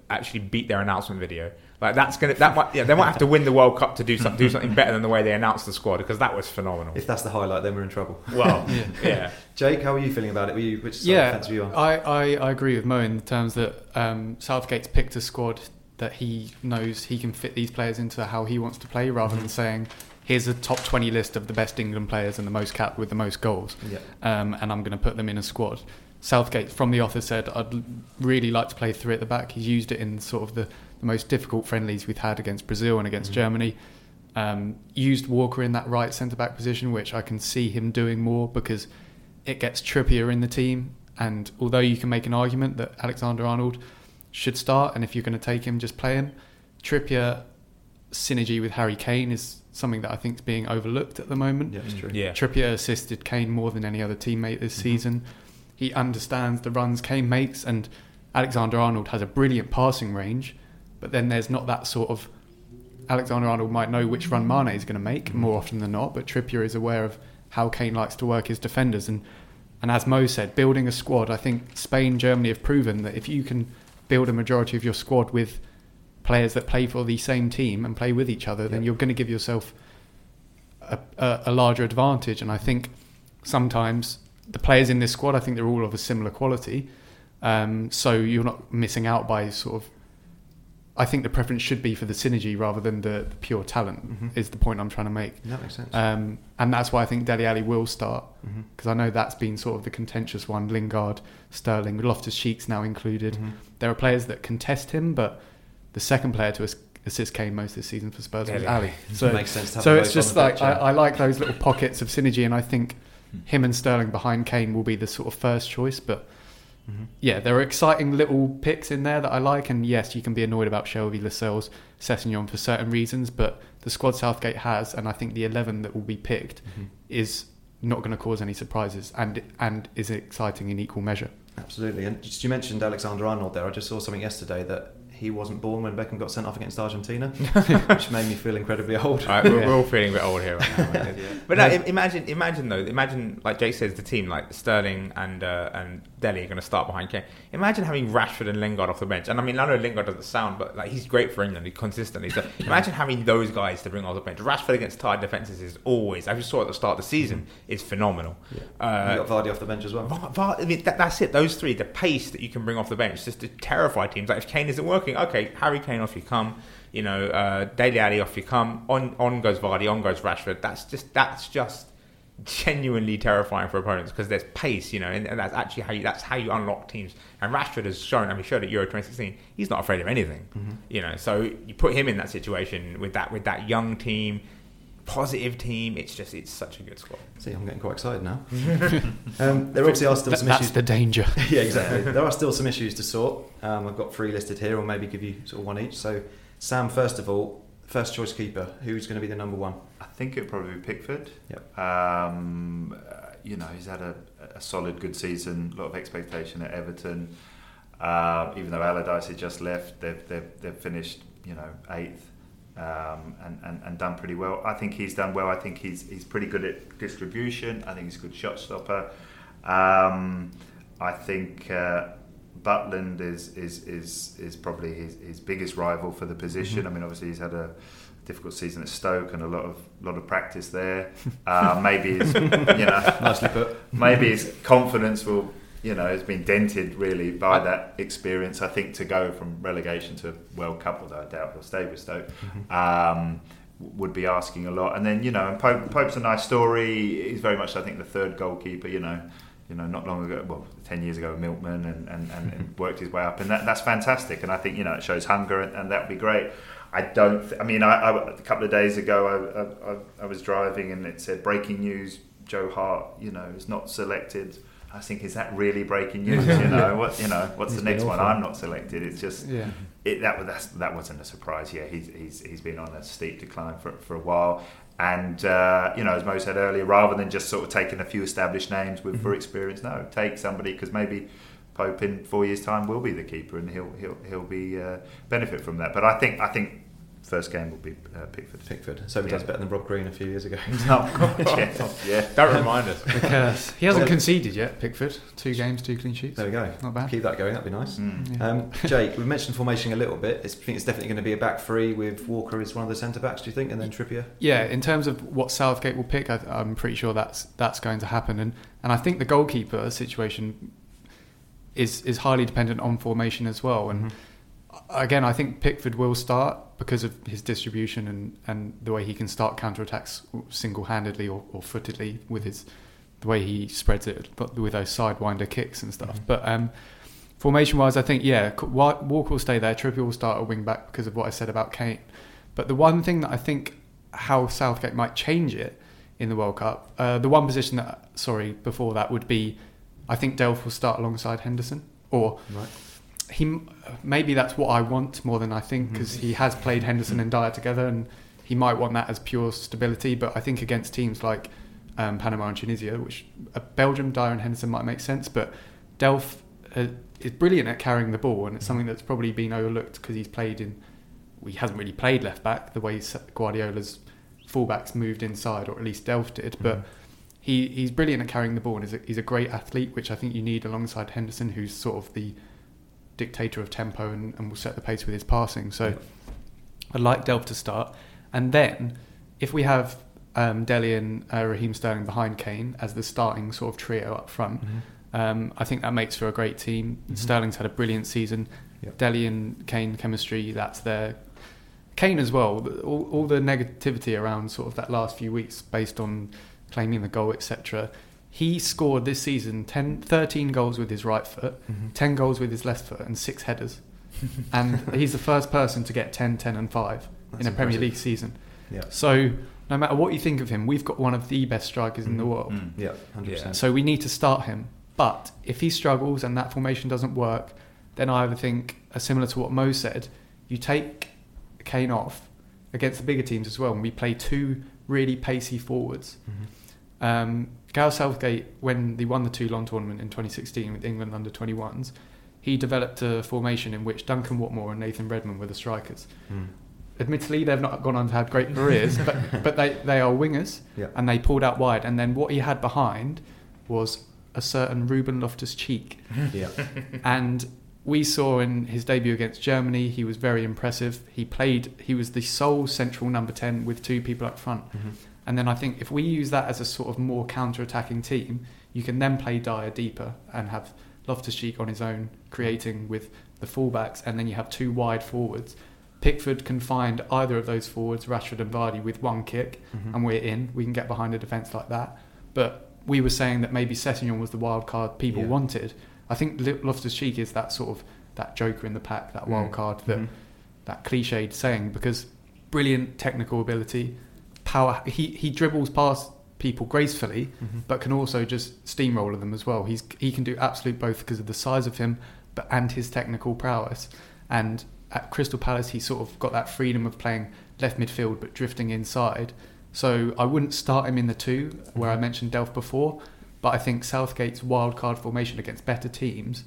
actually beat their announcement video. Like that's gonna that might yeah they might have to win the World Cup to do something do something better than the way they announced the squad, because that was phenomenal. If that's the highlight, then we're in trouble. Well, yeah. yeah. Jake, how are you feeling about it? Were you which side yeah, of the fence were you on? I, I, I agree with Mo in terms that um, Southgate's picked a squad that he knows he can fit these players into how he wants to play, rather than saying, here's a top twenty list of the best England players and the most capped with the most goals, Yeah. um, and I'm going to put them in a squad. Southgate, from the off, has said, I'd really like to play three at the back. He's used it in sort of the, the most difficult friendlies we've had against Brazil and against mm-hmm. Germany. Um, used Walker in that right centre-back position, which I can see him doing more, because it gets Trippier in the team. And although you can make an argument that Alexander-Arnold should start, and if you're going to take him, just play him, Trippier synergy with Harry Kane is something that I think is being overlooked at the moment. Yeah, it's true. Yeah. Trippier assisted Kane more than any other teammate this Mm-hmm. season. He understands the runs Kane makes, and Alexander-Arnold has a brilliant passing range, but then there's not that sort of... Alexander-Arnold might know which run Mane is going to make more often than not, but Trippier is aware of how Kane likes to work his defenders. And, and as Mo said, building a squad, I think Spain, Germany have proven that if you can build a majority of your squad with players that play for the same team and play with each other, then Yep. you're going to give yourself a, a, a larger advantage. And I think sometimes the players in this squad, I think they're all of a similar quality. Um, so you're not missing out by sort of... I think the preference should be for the synergy rather than the, the pure talent, Mhm. is the point I'm trying to make. That makes sense. Um, and that's why I think Dele Alli will start, Mhm. because I know that's been sort of the contentious one. Lingard, Sterling, Loftus-Cheek's now included. Mhm. There are players that contest him, but the second player to as- assist Kane most this season for Spurs was Dele Ali. So, Makes sense to have so them it's both on just the like pitch, I, yeah. I like those little pockets of synergy, and I think him and Sterling behind Kane will be the sort of first choice. But Mhm. yeah, there are exciting little picks in there that I like, and yes, you can be annoyed about Shelvey, Lascelles, Sessegnon for certain reasons, but the squad Southgate has, and I think the eleven that will be picked, Mhm. is not going to cause any surprises, and and is exciting in equal measure. Absolutely. And just, you mentioned Alexander-Arnold there. I just saw something yesterday that he wasn't born when Beckham got sent off against Argentina, which made me feel incredibly old. All right, we're, Yeah. we're all feeling a bit old here right now. Right? Yeah. But no, im- imagine, imagine though, imagine like Jake says, the team like Sterling and uh, and Dele are going to start behind Kane. Imagine having Rashford and Lingard off the bench. And I mean, I know Lingard doesn't sound, but like he's great for England consistently. So imagine having those guys to bring off the bench. Rashford against tired defences is always, as we saw at the start of the season, is phenomenal. Yeah. Uh, you got Vardy off the bench as well. Va- Va- I mean, that, that's it. Those three, the pace that you can bring off the bench, just to terrify teams. Like if Kane isn't working, okay, Harry Kane off you come. You know, uh, Dele Alli off you come. On on goes Vardy, on goes Rashford. That's just that's just genuinely terrifying for opponents, because there's pace. You know, and, and that's actually how you that's how you unlock teams. And Rashford has shown. I mean, he showed at Euro twenty sixteen. He's not afraid of anything. Mm-hmm. You know, so you put him in that situation with that with that young team. Positive team. It's just it's such a good squad. See, I'm getting quite excited now. um, there obviously are still Th- some that's issues. the danger. Yeah, exactly. There are still some issues to sort. Um, I've got three listed here, or maybe give you sort of one each. So, Sam, first of all, first choice keeper. Who's going to be the number one? I think it'd probably be Pickford. Yep. Um, uh, you know, he's had a, a solid, good season. A lot of expectation at Everton. Uh, even though Allardyce had just left, they've they've, they've finished, you know, eighth. Um, and, and, and done pretty well. I think he's done well. I think he's he's pretty good at distribution. I think he's a good shot stopper. Um, I think uh, Butland is is is is probably his, his biggest rival for the position. Mm-hmm. I mean, obviously he's had a difficult season at Stoke and a lot of lot of practice there. Uh, maybe his, you know, Nicely put. maybe his confidence will, you know, has been dented really by that experience. I think to go from relegation to World Cup, although I doubt he'll stay with Stoke, um, would be asking a lot. And then, you know, and Pope, Pope's a nice story. He's very much, I think, the third goalkeeper. You know, you know, not long ago, well, ten years ago, Milkman, and, and, and, and worked his way up, and that, that's fantastic. And I think, you know, it shows hunger, and, and that would be great. I don't. Th- I mean, I, I, a couple of days ago, I, I, I was driving, and it said breaking news: Joe Hart, you know, is not selected. I think, is that really breaking news? You know, what you know, what's He's the next been one? awful. I'm not selected. It's just Yeah. it, that that's, that wasn't a surprise. Yeah, he's he's he's been on a steep decline for for a while, and uh, you know, as Mo said earlier, rather than just sort of taking a few established names with Mm-hmm. for experience, no, take somebody, because maybe Pope in four years' time will be the keeper, and he'll he'll he'll be uh, benefit from that. But I think I think first game will be uh, Pickford. Pickford. So he Yeah. does better than Rob Green a few years ago. Oh, God, yeah, yeah. Don't remind us. The curse. He hasn't Well- conceded yet, Pickford. Two games, two clean sheets. There we go. Not bad. Keep that going. That'd be nice. Mm. Yeah. Um, Jake, we mentioned formation a little bit. It's, I think it's definitely going to be a back three with Walker as one of the centre backs. Do you think, and then Trippier? Yeah, in terms of what Southgate will pick, I, I'm pretty sure that's that's going to happen, and and I think the goalkeeper situation is is highly dependent on formation as well. And Mm-hmm. again, I think Pickford will start because of his distribution and, and the way he can start counter-attacks single-handedly or, or footedly with his the way he spreads it, but with those sidewinder kicks and stuff. Mm-hmm. But um, formation-wise, I think yeah, Wa- Walker will stay there. Trippier will start at wing back because of what I said about Kane. But the one thing that I think how Southgate might change it in the World Cup, uh, the one position that sorry before that would be, I think Delph will start alongside Henderson, or Right. he maybe that's what I want more than I think, because he has played Henderson and Dyer together, and he might want that as pure stability. But I think against teams like um, Panama and Tunisia, which uh, Belgium, Dyer and Henderson might make sense, but Delph uh, is brilliant at carrying the ball, and it's something that's probably been overlooked because he's played in. Well, he hasn't really played left back the way Guardiola's fullbacks moved inside, or at least Delph did, but. Mhm. He he's brilliant at carrying the ball, and he's a, he's a great athlete, which I think you need alongside Henderson, who's sort of the dictator of tempo and, and will set the pace with his passing. So Yeah. I'd like Delph to start. And then if we have um, Dele and uh, Raheem Sterling behind Kane as the starting sort of trio up front, Mm-hmm. um, I think that makes for a great team. Mhm. Sterling's had a brilliant season. Yep. Dele and Kane chemistry, that's there. Kane as well, all, all the negativity around sort of that last few weeks based on claiming the goal, et cetera. He scored this season ten, thirteen goals with his right foot, Mm-hmm. ten goals with his left foot, and six headers. And he's the first person to get ten, ten and five That's in a Premier impressive. League season. Yeah. So no matter what you think of him, we've got one of the best strikers in the Mhm. world. Mm. Yeah, one hundred percent. So we need to start him. But if he struggles and that formation doesn't work, then I either think, uh, similar to what Mo said, you take Kane off against the bigger teams as well, and we play two really pacey forwards. Mhm. Um, Gareth Southgate, when they won the Toulon tournament in twenty sixteen with England under twenty-ones, he developed a formation in which Duncan Watmore and Nathan Redmond were the strikers. Mm. Admittedly, they've not gone on to have great careers, but, but they, they are wingers, Yeah. and they pulled out wide. And then what he had behind was a certain Ruben Loftus-Cheek. Yeah. And we saw in his debut against Germany, he was very impressive. He played, he was the sole central number ten with two people up front. Mhm. And then I think if we use that as a sort of more counter-attacking team, you can then play Dyer deeper and have Loftus-Cheek on his own, creating with the fullbacks, and then you have two wide forwards. Pickford can find either of those forwards, Rashford and Vardy, with one kick, Mhm. and we're in. We can get behind a defence like that. But we were saying that maybe Sessegnon was the wild card people Yeah. wanted. I think Li- Loftus-Cheek is that sort of that joker in the pack, that wild Mm. card, that Mhm. that cliched saying, because brilliant technical ability, power. He he dribbles past people gracefully, Mhm. but can also just steamroller them as well. He's he can do absolute both because of the size of him, but and his technical prowess. And at Crystal Palace, he sort of got that freedom of playing left midfield but drifting inside. So I wouldn't start him in the two where I mentioned Delph before, but I think Southgate's wild card formation against better teams.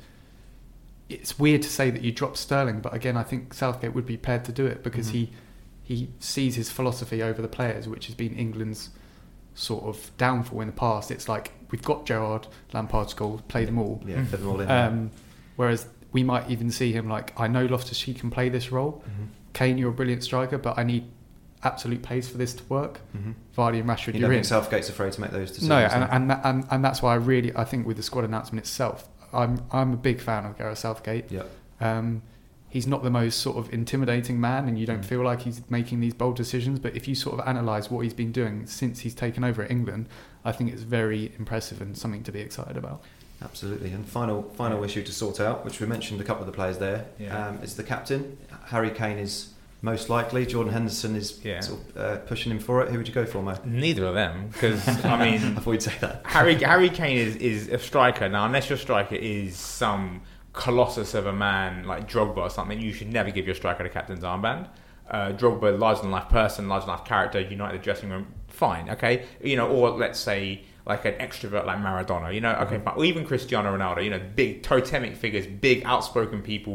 It's weird to say that you drop Sterling, but again, I think Southgate would be prepared to do it because Mhm. he he sees his philosophy over the players, which has been England's sort of downfall in the past. It's like, we've got Gerrard, Lampard, Scholes, play them all. Yeah, fit them all in. Um, whereas we might even see him like, I know Loftus-Cheek can play this role. Mhm. Kane, you're a brilliant striker, but I need absolute pace for this to work. Mhm. Vardy and Rashford, You you're don't in. think Southgate's afraid to make those decisions? No, then? and and, that, and and that's why I really, I think with the squad announcement itself, I'm I'm a big fan of Gareth Southgate. Yeah. Um, he's not the most sort of intimidating man, and you don't Mm. feel like he's making these bold decisions. But if you sort of analyse what he's been doing since he's taken over at England, I think it's very impressive and something to be excited about. Absolutely. And final final issue to sort out, which we mentioned a couple of the players there, Yeah. um, is the captain. Harry Kane is most likely. Jordan Henderson is Yeah. sort of, uh, pushing him for it. Who would you go for, Mo? Neither of them, because I mean, I thought you'd say that. Harry Harry Kane is, is a striker. Now, unless your striker is some colossus of a man like Drogba or something, you should never give your striker the captain's armband. Uh, Drogba, larger than life person, larger than life character, United dressing room, fine, okay. You know, or let's say like an extrovert like Maradona, you know, okay, Mhm. fine. Or even Cristiano Ronaldo, you know, big totemic figures, big outspoken people,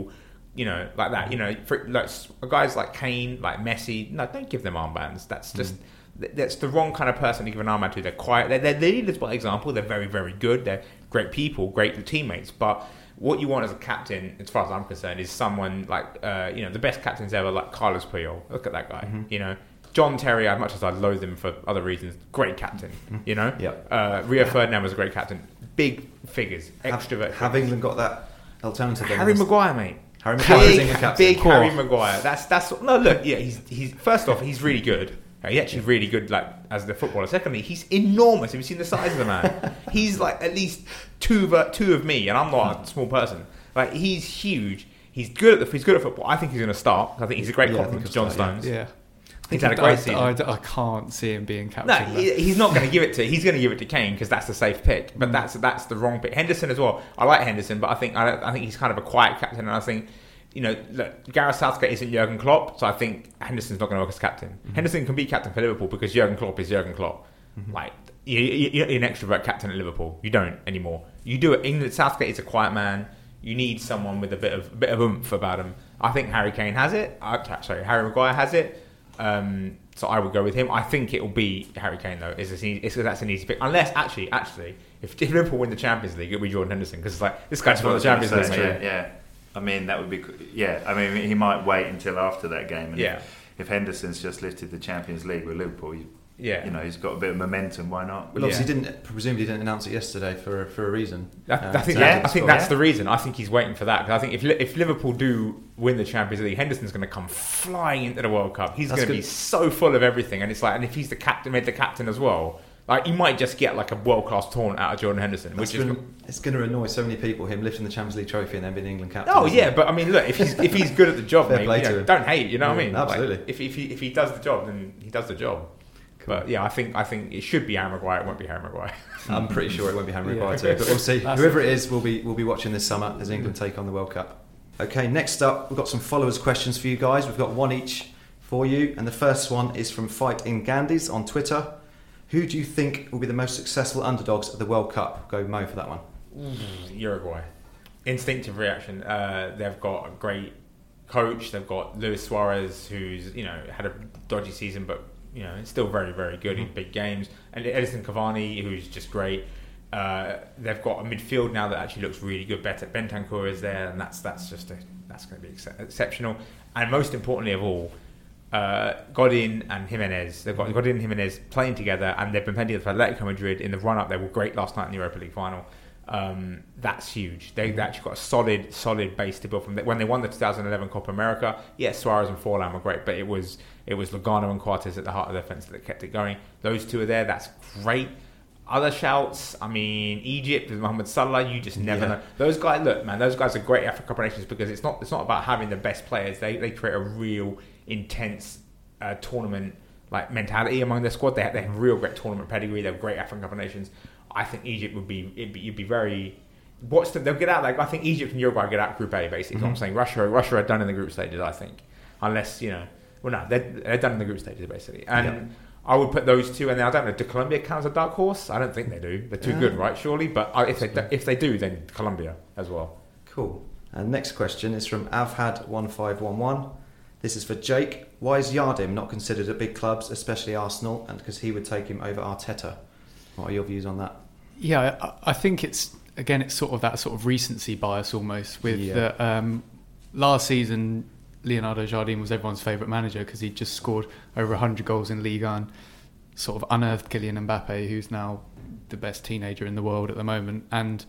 you know, like that. You know, for like guys like Kane, like Messi, no, don't give them armbands. That's just mm. that's the wrong kind of person to give an armband to. They're quiet. They're, they're leaders by example. They're very, very good. They're great people, great teammates. But what you want as a captain, as far as I'm concerned, is someone like uh, you know the best captains ever, like Carlos Puyol. Look at that guy. Mm-hmm. You know. John Terry, as much as I loathe him for other reasons, great captain, you know? Yep. Uh, Rio Ferdinand was a great captain. Big figures, extrovert. Have, have England got that alternative? Harry Maguire, mate. Harry Maguire is Big, England captain. big Harry Maguire. That's, that's, no, look, yeah, he's, he's, first off, he's really good. He's actually really good, like, as the footballer. Secondly, he's enormous. Have you seen the size of the man? He's like at least two of, two of me, and I'm not a small person. Like, he's huge. He's good at the, he's good at football. I think he's going to start. I think he's a great yeah, compliment to John start, Stones. Yeah. He's had a great I, season. I, I can't see him being captain. No, he, he's not going to give it to. He's going to give it to Kane because that's the safe pick. But mm. that's that's the wrong pick. Henderson as well. I like Henderson, but I think I, I think he's kind of a quiet captain, and I think you know look, Gareth Southgate isn't Jurgen Klopp, so I think Henderson's not going to work as captain. Mm-hmm. Henderson can be captain for Liverpool because Jurgen Klopp is Jurgen Klopp. Mm-hmm. Like you, you're an extrovert captain at Liverpool. You don't anymore. You do it. England. Southgate is a quiet man. You need someone with a bit of a bit of oomph about him. I think Harry Kane has it. I, sorry, Harry Maguire has it. Um, so I would go with him. I think it will be Harry Kane though. It's, a, it's that's an easy pick. Unless actually, actually, if Liverpool win the Champions League, it'll be Jordan Henderson because it's like this guy's won the Champions League. Yeah, yeah. I mean that would be. Yeah, I mean he might wait until after that game. And yeah. If, if Henderson's just lifted the Champions League with Liverpool, you, yeah, you know he's got a bit of momentum. Why not? Well, obviously yeah. didn't presumably didn't announce it yesterday for for a reason. I, uh, I think yeah, I think that's yeah. the reason. I think he's waiting for that because I think if if Liverpool do win the Champions League, Henderson's going to come flying into the World Cup. He's going to be so full of everything, and it's like, and if he's the captain, made the captain as well. Like you might just get like a world class tournament out of Jordan Henderson, That's which is been, it's going to annoy so many people. Him lifting the Champions League trophy and then being England captain. Oh yeah, but I mean, look, if he's if he's good at the job, mate, you know, don't hate. You know yeah, what I mean? Absolutely. Like, if if he if he does the job, then he does the job. Cool. But yeah, I think I think it should be Harry Maguire. It won't be Harry Maguire. I'm pretty sure it won't be Harry Maguire yeah. too. But we'll see. Whoever it is, we'll be we'll be watching this summer as England take on the World Cup. Okay, next up, we've got some followers' questions for you guys. We've got one each for you, and the first one is from Fight in Gandys on Twitter. Who do you think will be the most successful underdogs at the World Cup? Go Mo for that one. Mm, Uruguay. Instinctive reaction. Uh, they've got a great coach. They've got Luis Suarez, who's you know had a dodgy season, but you know, it's still very, very good mm-hmm. in big games. And Edison Cavani, who's just great. Uh, they've got a midfield now that actually looks really good. Bentancur is there, and that's that's just a, that's going to be ex- exceptional. And most importantly of all, uh, Godin and Jimenez. They've got Godin and Jimenez playing together, and they've been playing together for Atletico Madrid in the run-up. They were great last night in the Europa League final. Um, that's huge. They've actually got a solid, solid base to build from. When they won the two thousand eleven Copa America, yes, Suarez and Forlan were great, but it was it was Lugano and Cortés at the heart of the defence that kept it going. Those two are there. That's great. Other shouts, I mean, Egypt with Mohamed Salah. You just never yeah. know. Those guys, look, man, those guys are great African Cup nations because it's not it's not about having the best players. They they create a real intense uh, tournament like mentality among their squad. They have, they have real great tournament pedigree. They have great African Cup nations. I think Egypt would be, it'd be you'd be very. Watch them. They'll get out. Like I think Egypt and Uruguay get out Group A. Basically, mm-hmm. what I'm saying. Russia, Russia are done in the group stages. I think, unless you know, well, no, they're, they're done in the group stages basically. And yeah. I would put those two. And then I don't know. Do Colombia count as a dark horse? I don't think they do. They're too yeah. good, right? Surely, but I, if they do, if they do, then Colombia as well. Cool. And next question is from Avhad one five one one. This is for Jake. Why is Yardim not considered at big clubs, especially Arsenal? And because he would take him over Arteta. What are your views on that? Yeah, I, I think it's again it's sort of that sort of recency bias almost with yeah. the um, last season. Leonardo Jardim was everyone's favourite manager because he just scored over one hundred goals in Ligue one, sort of unearthed Kylian Mbappe, who's now the best teenager in the world at the moment, and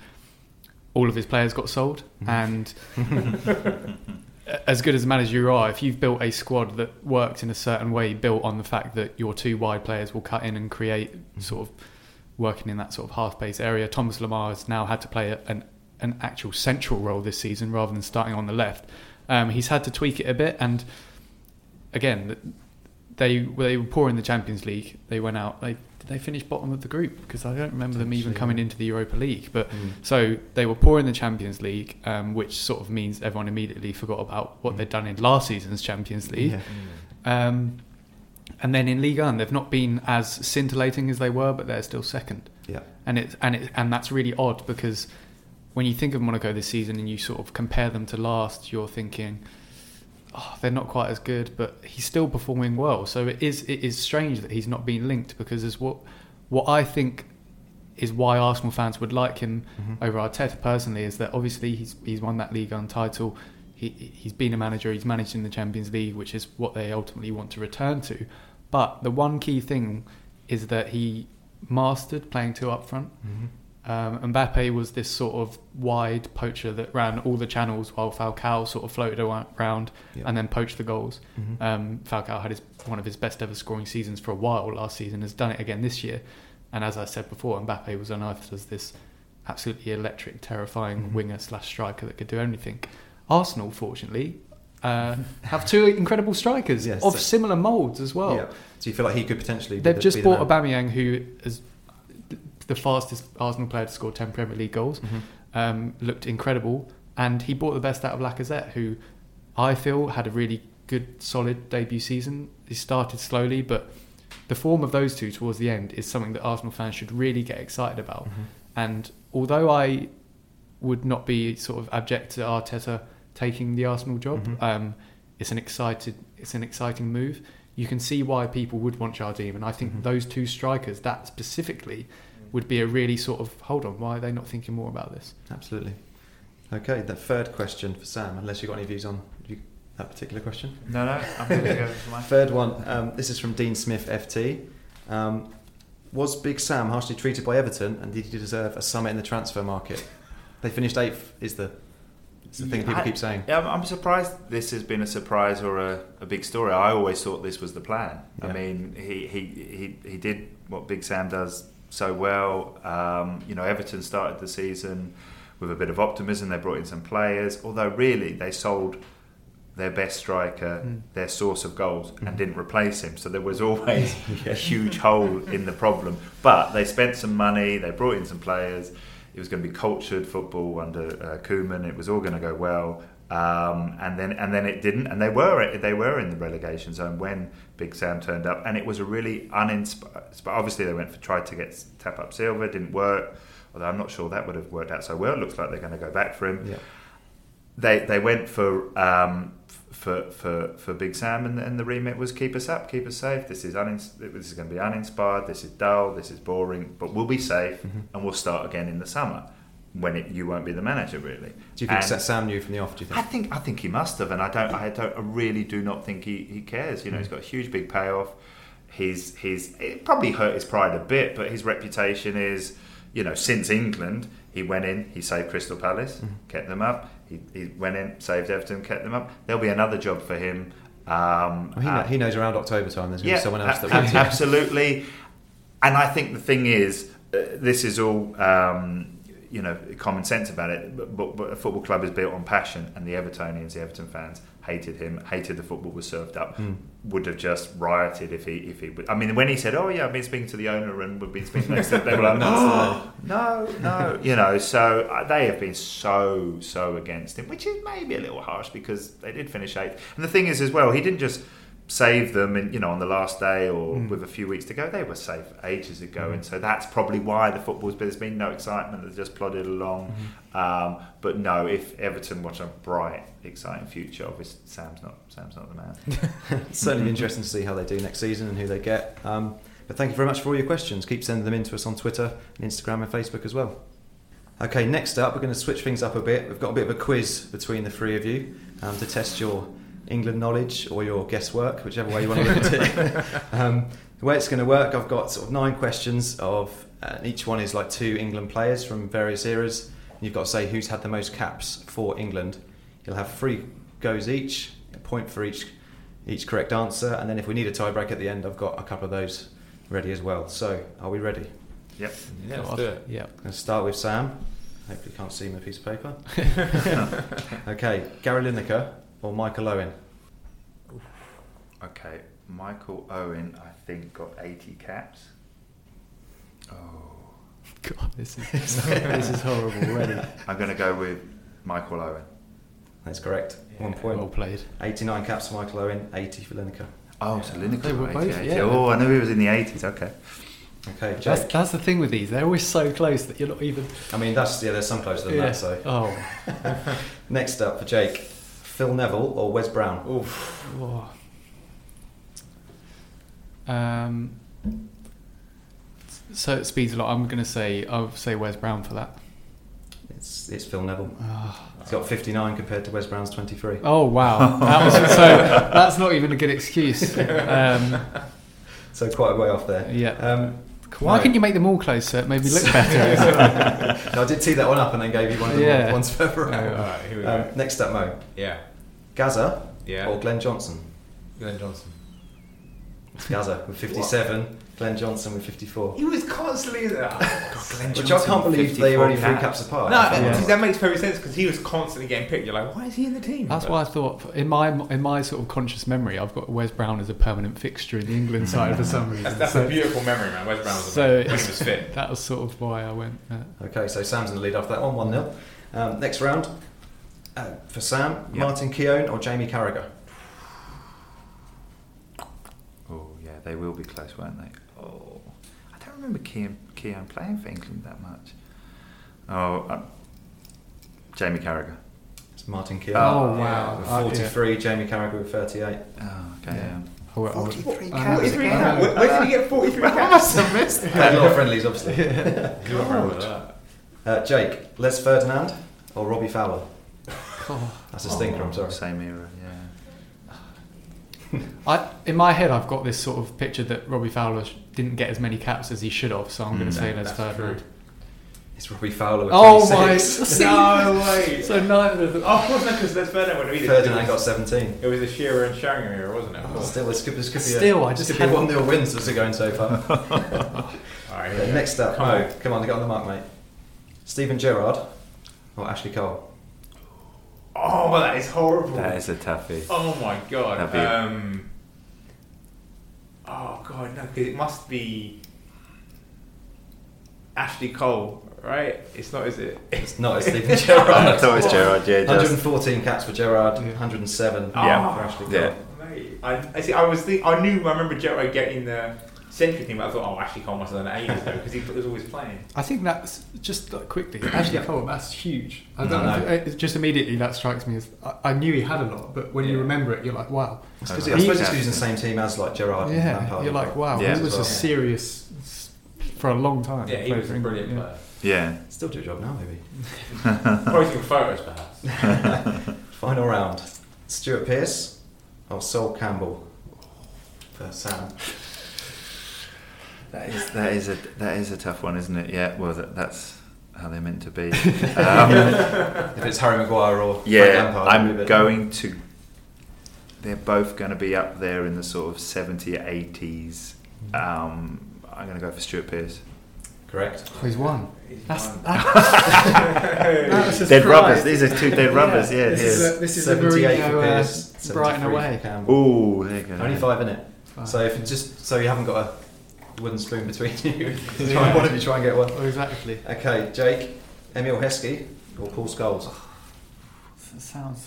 all of his players got sold. And as good as a manager you are, if you've built a squad that works in a certain way, built on the fact that your two wide players will cut in and create sort of working in that sort of half-pace area. Thomas Lemar has now had to play an an actual central role this season rather than starting on the left. Um, he's had to tweak it a bit, and again, they they were poor in the Champions League. They went out. They did they finish bottom of the group because I don't remember them even coming into the Europa League. But mm. so they were poor in the Champions League, um, which sort of means everyone immediately forgot about what mm. they'd done in last season's Champions League. Yeah. Mm. Um, And then in Ligue one, they've not been as scintillating as they were, but they're still second. Yeah, and it's and it and that's really odd because when you think of Monaco this season and you sort of compare them to last, you're thinking, oh, they're not quite as good, but he's still performing well. So it is it is strange that he's not been linked, because as what what I think is why Arsenal fans would like him mm-hmm. over Arteta personally is that obviously he's he's won that Ligue one title. He he's been a manager. He's managed in the Champions League, which is what they ultimately want to return to. But the one key thing is that he mastered playing two up front. Mm-hmm. Um, Mbappe was this sort of wide poacher that ran all the channels while Falcao sort of floated around yep. and then poached the goals. Mm-hmm. Um, Falcao had his, one of his best ever scoring seasons for a while last season, has done it again this year. And as I said before, Mbappe was unearthed as this absolutely electric, terrifying mm-hmm. winger slash striker that could do anything. Arsenal, fortunately, uh, have two incredible strikers yes, of so, similar moulds as well. Yeah. So you feel like he could potentially be They've the, just be bought the Aubameyang, who is the fastest Arsenal player to score ten Premier League goals. Mm-hmm. Um, looked incredible, and he brought the best out of Lacazette, who I feel had a really good, solid debut season. He started slowly, but the form of those two towards the end is something that Arsenal fans should really get excited about. Mm-hmm. And although I would not be sort of abject to Arteta taking the Arsenal job, mm-hmm. um, it's an excited, it's an exciting move. You can see why people would want Jardim, and I think mm-hmm. those two strikers, that specifically, would be a really sort of, hold on, why are they not thinking more about this? Absolutely. Okay, the third question for Sam, unless you've got any views on you, that particular question. No, no, I'm going to go for mine. Third one, um, this is from Dean Smith F T. Um, was Big Sam harshly treated by Everton, and did he deserve a summit in the transfer market? They finished eighth, is the, is the thing yeah, people I, keep saying. Yeah, I'm surprised this has been a surprise or a, a big story. I always thought this was the plan. Yeah. I mean, he, he, he, he did what Big Sam does so well. Um, you know, Everton started the season with a bit of optimism. They brought in some players, although really they sold their best striker, mm. their source of goals, mm. and didn't replace him. So there was always yeah. a huge hole in the problem. But they spent some money, they brought in some players. It was going to be cultured football under uh, Koeman. It was all going to go well. Um, and then and then it didn't, and they were they were in the relegation zone when Big Sam turned up, and it was a really uninspired. Obviously, they went for tried to get tap up Silva, didn't work. Although I'm not sure that would have worked out so well. It looks like they're going to go back for him. Yeah. They they went for um, for for for Big Sam, and, and the remit was keep us up, keep us safe. This is unins- this is going to be uninspired. This is dull. This is boring. But we'll be safe, mm-hmm. and we'll start again in the summer. When it, you won't be the manager, really. Do you think and Sam knew from the off? Do you think? I think I think he must have, and I don't. I don't. I really do not think he, he cares. You know, mm. he's got a huge big payoff. He's he's it probably hurt his pride a bit, but his reputation is, you know, since England, he went in, he saved Crystal Palace, mm. kept them up. He he went in, saved Everton, kept them up. There'll be another job for him. Um, well, he, uh, he knows around October time. There's going to yeah, be someone else a, that wins. Absolutely, and I think the thing is, uh, this is all. Um, you know, common sense about it, but, but, but a football club is built on passion, and the Evertonians, the Everton fans, hated him, hated the football was served up, mm. would have just rioted if he, if he would. I mean, when he said, oh yeah, I've been speaking to the owner and we've been speaking next to them, they were like, oh, no, no, you know, so uh, they have been so, so against him, which is maybe a little harsh because they did finish eighth. And the thing is as well, he didn't just save them in, you know, on the last day or mm. with a few weeks to go. They were safe ages ago, mm. and so that's probably why the football's been, there's been no excitement. They've just plodded along. Mm. Um, but no, if Everton watch a bright, exciting future, obviously Sam's not Sam's not the man. It's certainly interesting to see how they do next season and who they get. Um, but thank you very much for all your questions. Keep sending them in to us on Twitter, and Instagram, and Facebook as well. Okay, next up, we're going to switch things up a bit. We've got a bit of a quiz between the three of you um, to test your England knowledge or your guesswork, whichever way you want to look at it. um, the way it's going to work, I've got sort of nine questions of, uh, each one is like two England players from various eras. You've got to say who's had the most caps for England. You'll have three goes each, a point for each each correct answer, and then if we need a tiebreak at the end, I've got a couple of those ready as well. So, are we ready? Yep. Yeah, let's do it. Yep. I'm going to start with Sam. Hopefully you can't see my piece of paper. Okay, Gary Lineker or Michael Owen? Okay, Michael Owen, I think, got eighty caps. Oh, God, this is this is horrible already. I'm going to go with Michael Owen. That's correct. Yeah, one point. Well played. eighty-nine caps for Michael Owen, eighty for Lineker. Oh, so Lineker they were were both, eighty, yeah. Oh, I knew he was in the eighties. Okay. Okay, Jake. That's, that's the thing with these. They're always so close that you're not even... I mean, that's yeah. There's some closer than Yeah. that. So Oh. next up for Jake, Phil Neville or Wes Brown? Oof. Oh. Um, so it speeds a lot. I'm going to say, I'll say Wes Brown for that. It's it's Phil Neville. Oh, He's got fifty-nine compared to Wes Brown's twenty-three. oh wow. That was, so that's not even a good excuse. Um, So quite a way off there. yeah. Um, Why no. couldn't you make them all close so it made me look better? No, I did tee that one up and then gave you one of the Yeah. ones further All out. right, here we Um, go. next up, Mo. Yeah. Gaza Yeah. or Glenn Johnson? Glenn Johnson. Gaza with fifty-seven, Glenn Johnson with fifty-four. He was constantly there. Oh, God, Which I can't believe they were only three caps apart. No, Yeah. that makes perfect sense because he was constantly getting picked. You're like, why is he in the team? That's But- why I thought, in my in my sort of conscious memory, I've got Wes Brown as a permanent fixture in the England side for some reason. That's, that's so a beautiful memory, man. Wes Brown was so amazing when he it's- was fit. that was sort of why I went. Uh, Okay, so Sam's in the lead after that one, one nil. Um, next round, uh, for Sam, Yeah. Martin Keown or Jamie Carragher? Oh yeah, they will be close, won't they? Oh, I don't remember Keown, Keown playing for England that much. Oh, uh, Jamie Carragher. It's Martin Keown. Oh, wow. With Uh, yeah. forty-three, Jamie Carragher with thirty-eight. Oh, okay. Yeah. Yeah. I went- I went- forty-three I know. caps. forty-three I know. caps. Where, where did he get forty-three caps? I missed that. A lot of friendlies, obviously. God. Uh, Jake, Les Ferdinand or Robbie Fowler? Oh. That's a stinker, I'm sorry. Same era, yeah. I, in my head, I've got this sort of picture that Robbie Fowler sh- didn't get as many caps as he should have, so I'm going Mm. to say Les That's Ferdinand. true. It's Robbie Fowler with Oh my! twenty-six. See? No way. So neither of them. Oh, of course not, because that's Ferdinand when he Ferdinand got seventeen. It was the Shearer and Sheringham era, wasn't it? Oh, still, this could, this could be Still, a, I this just could be had- one nil wins as we're going so far. All right, here we Okay, go. next up, Come Mo, on. come on, get on the mark, mate. Stephen Gerrard or Ashley Cole? Oh, that is horrible. That is a toughie. Oh my god. That'd be- Um, oh god, no, 'cause it must be Ashley Cole, right? It's not, is it? It's not, it's Stephen I Gerrard. thought it was Gerard, yeah. one hundred Just, fourteen caps for Gerrard, one hundred seven Yeah. for Ashley Cole. Yeah. Mate, I, I see. I was think, I knew. I remember Gerrard getting the century thing, but I thought, oh, Ashley Cole must have done it ages ago because he was always playing. I think that's just like, quickly. Ashley Yeah. Cole, that's huge. I No, don't know. no. If it, just immediately that strikes me as I, I knew he had a lot, but when you Yeah. remember it, you're like, wow. It's 'cause He- I suppose it's 'cause he's in the same team as like Gerrard and Yeah, Lampard. you're like, wow. Yeah. He was As well. a serious for a long time. Yeah, he Played was for a England, brilliant yeah. player. yeah. Still do a job now, maybe. Posting photos, perhaps. Final round. Stuart Pearce or Sol Campbell for Sam? That is that is a that is a tough one, isn't it? Yeah. Well, that, that's how they're meant to be. Um, If it's Harry Maguire or Frank yeah, Lampard, it'd be a I'm bit- going to. They're both going to be up there in the sort of seventy, eighties. Um, I'm going to go for Stuart Pearce. Correct. Oh, he's won. He's That's, won. that's a Dead surprise. rubbers. These are two dead rubbers. Yeah. This yeah. is a, this is a seventy-eight for Mourinho uh, Pearce, Brighton seventy-three away. for Campbell. Ooh, there you go. Only five in it. Five. So if you just so you haven't got a wooden spoon between you, Yeah. try one of you try and get one. Oh, exactly. Okay, Jake, Emil Heskey or Paul Scholes? That sounds.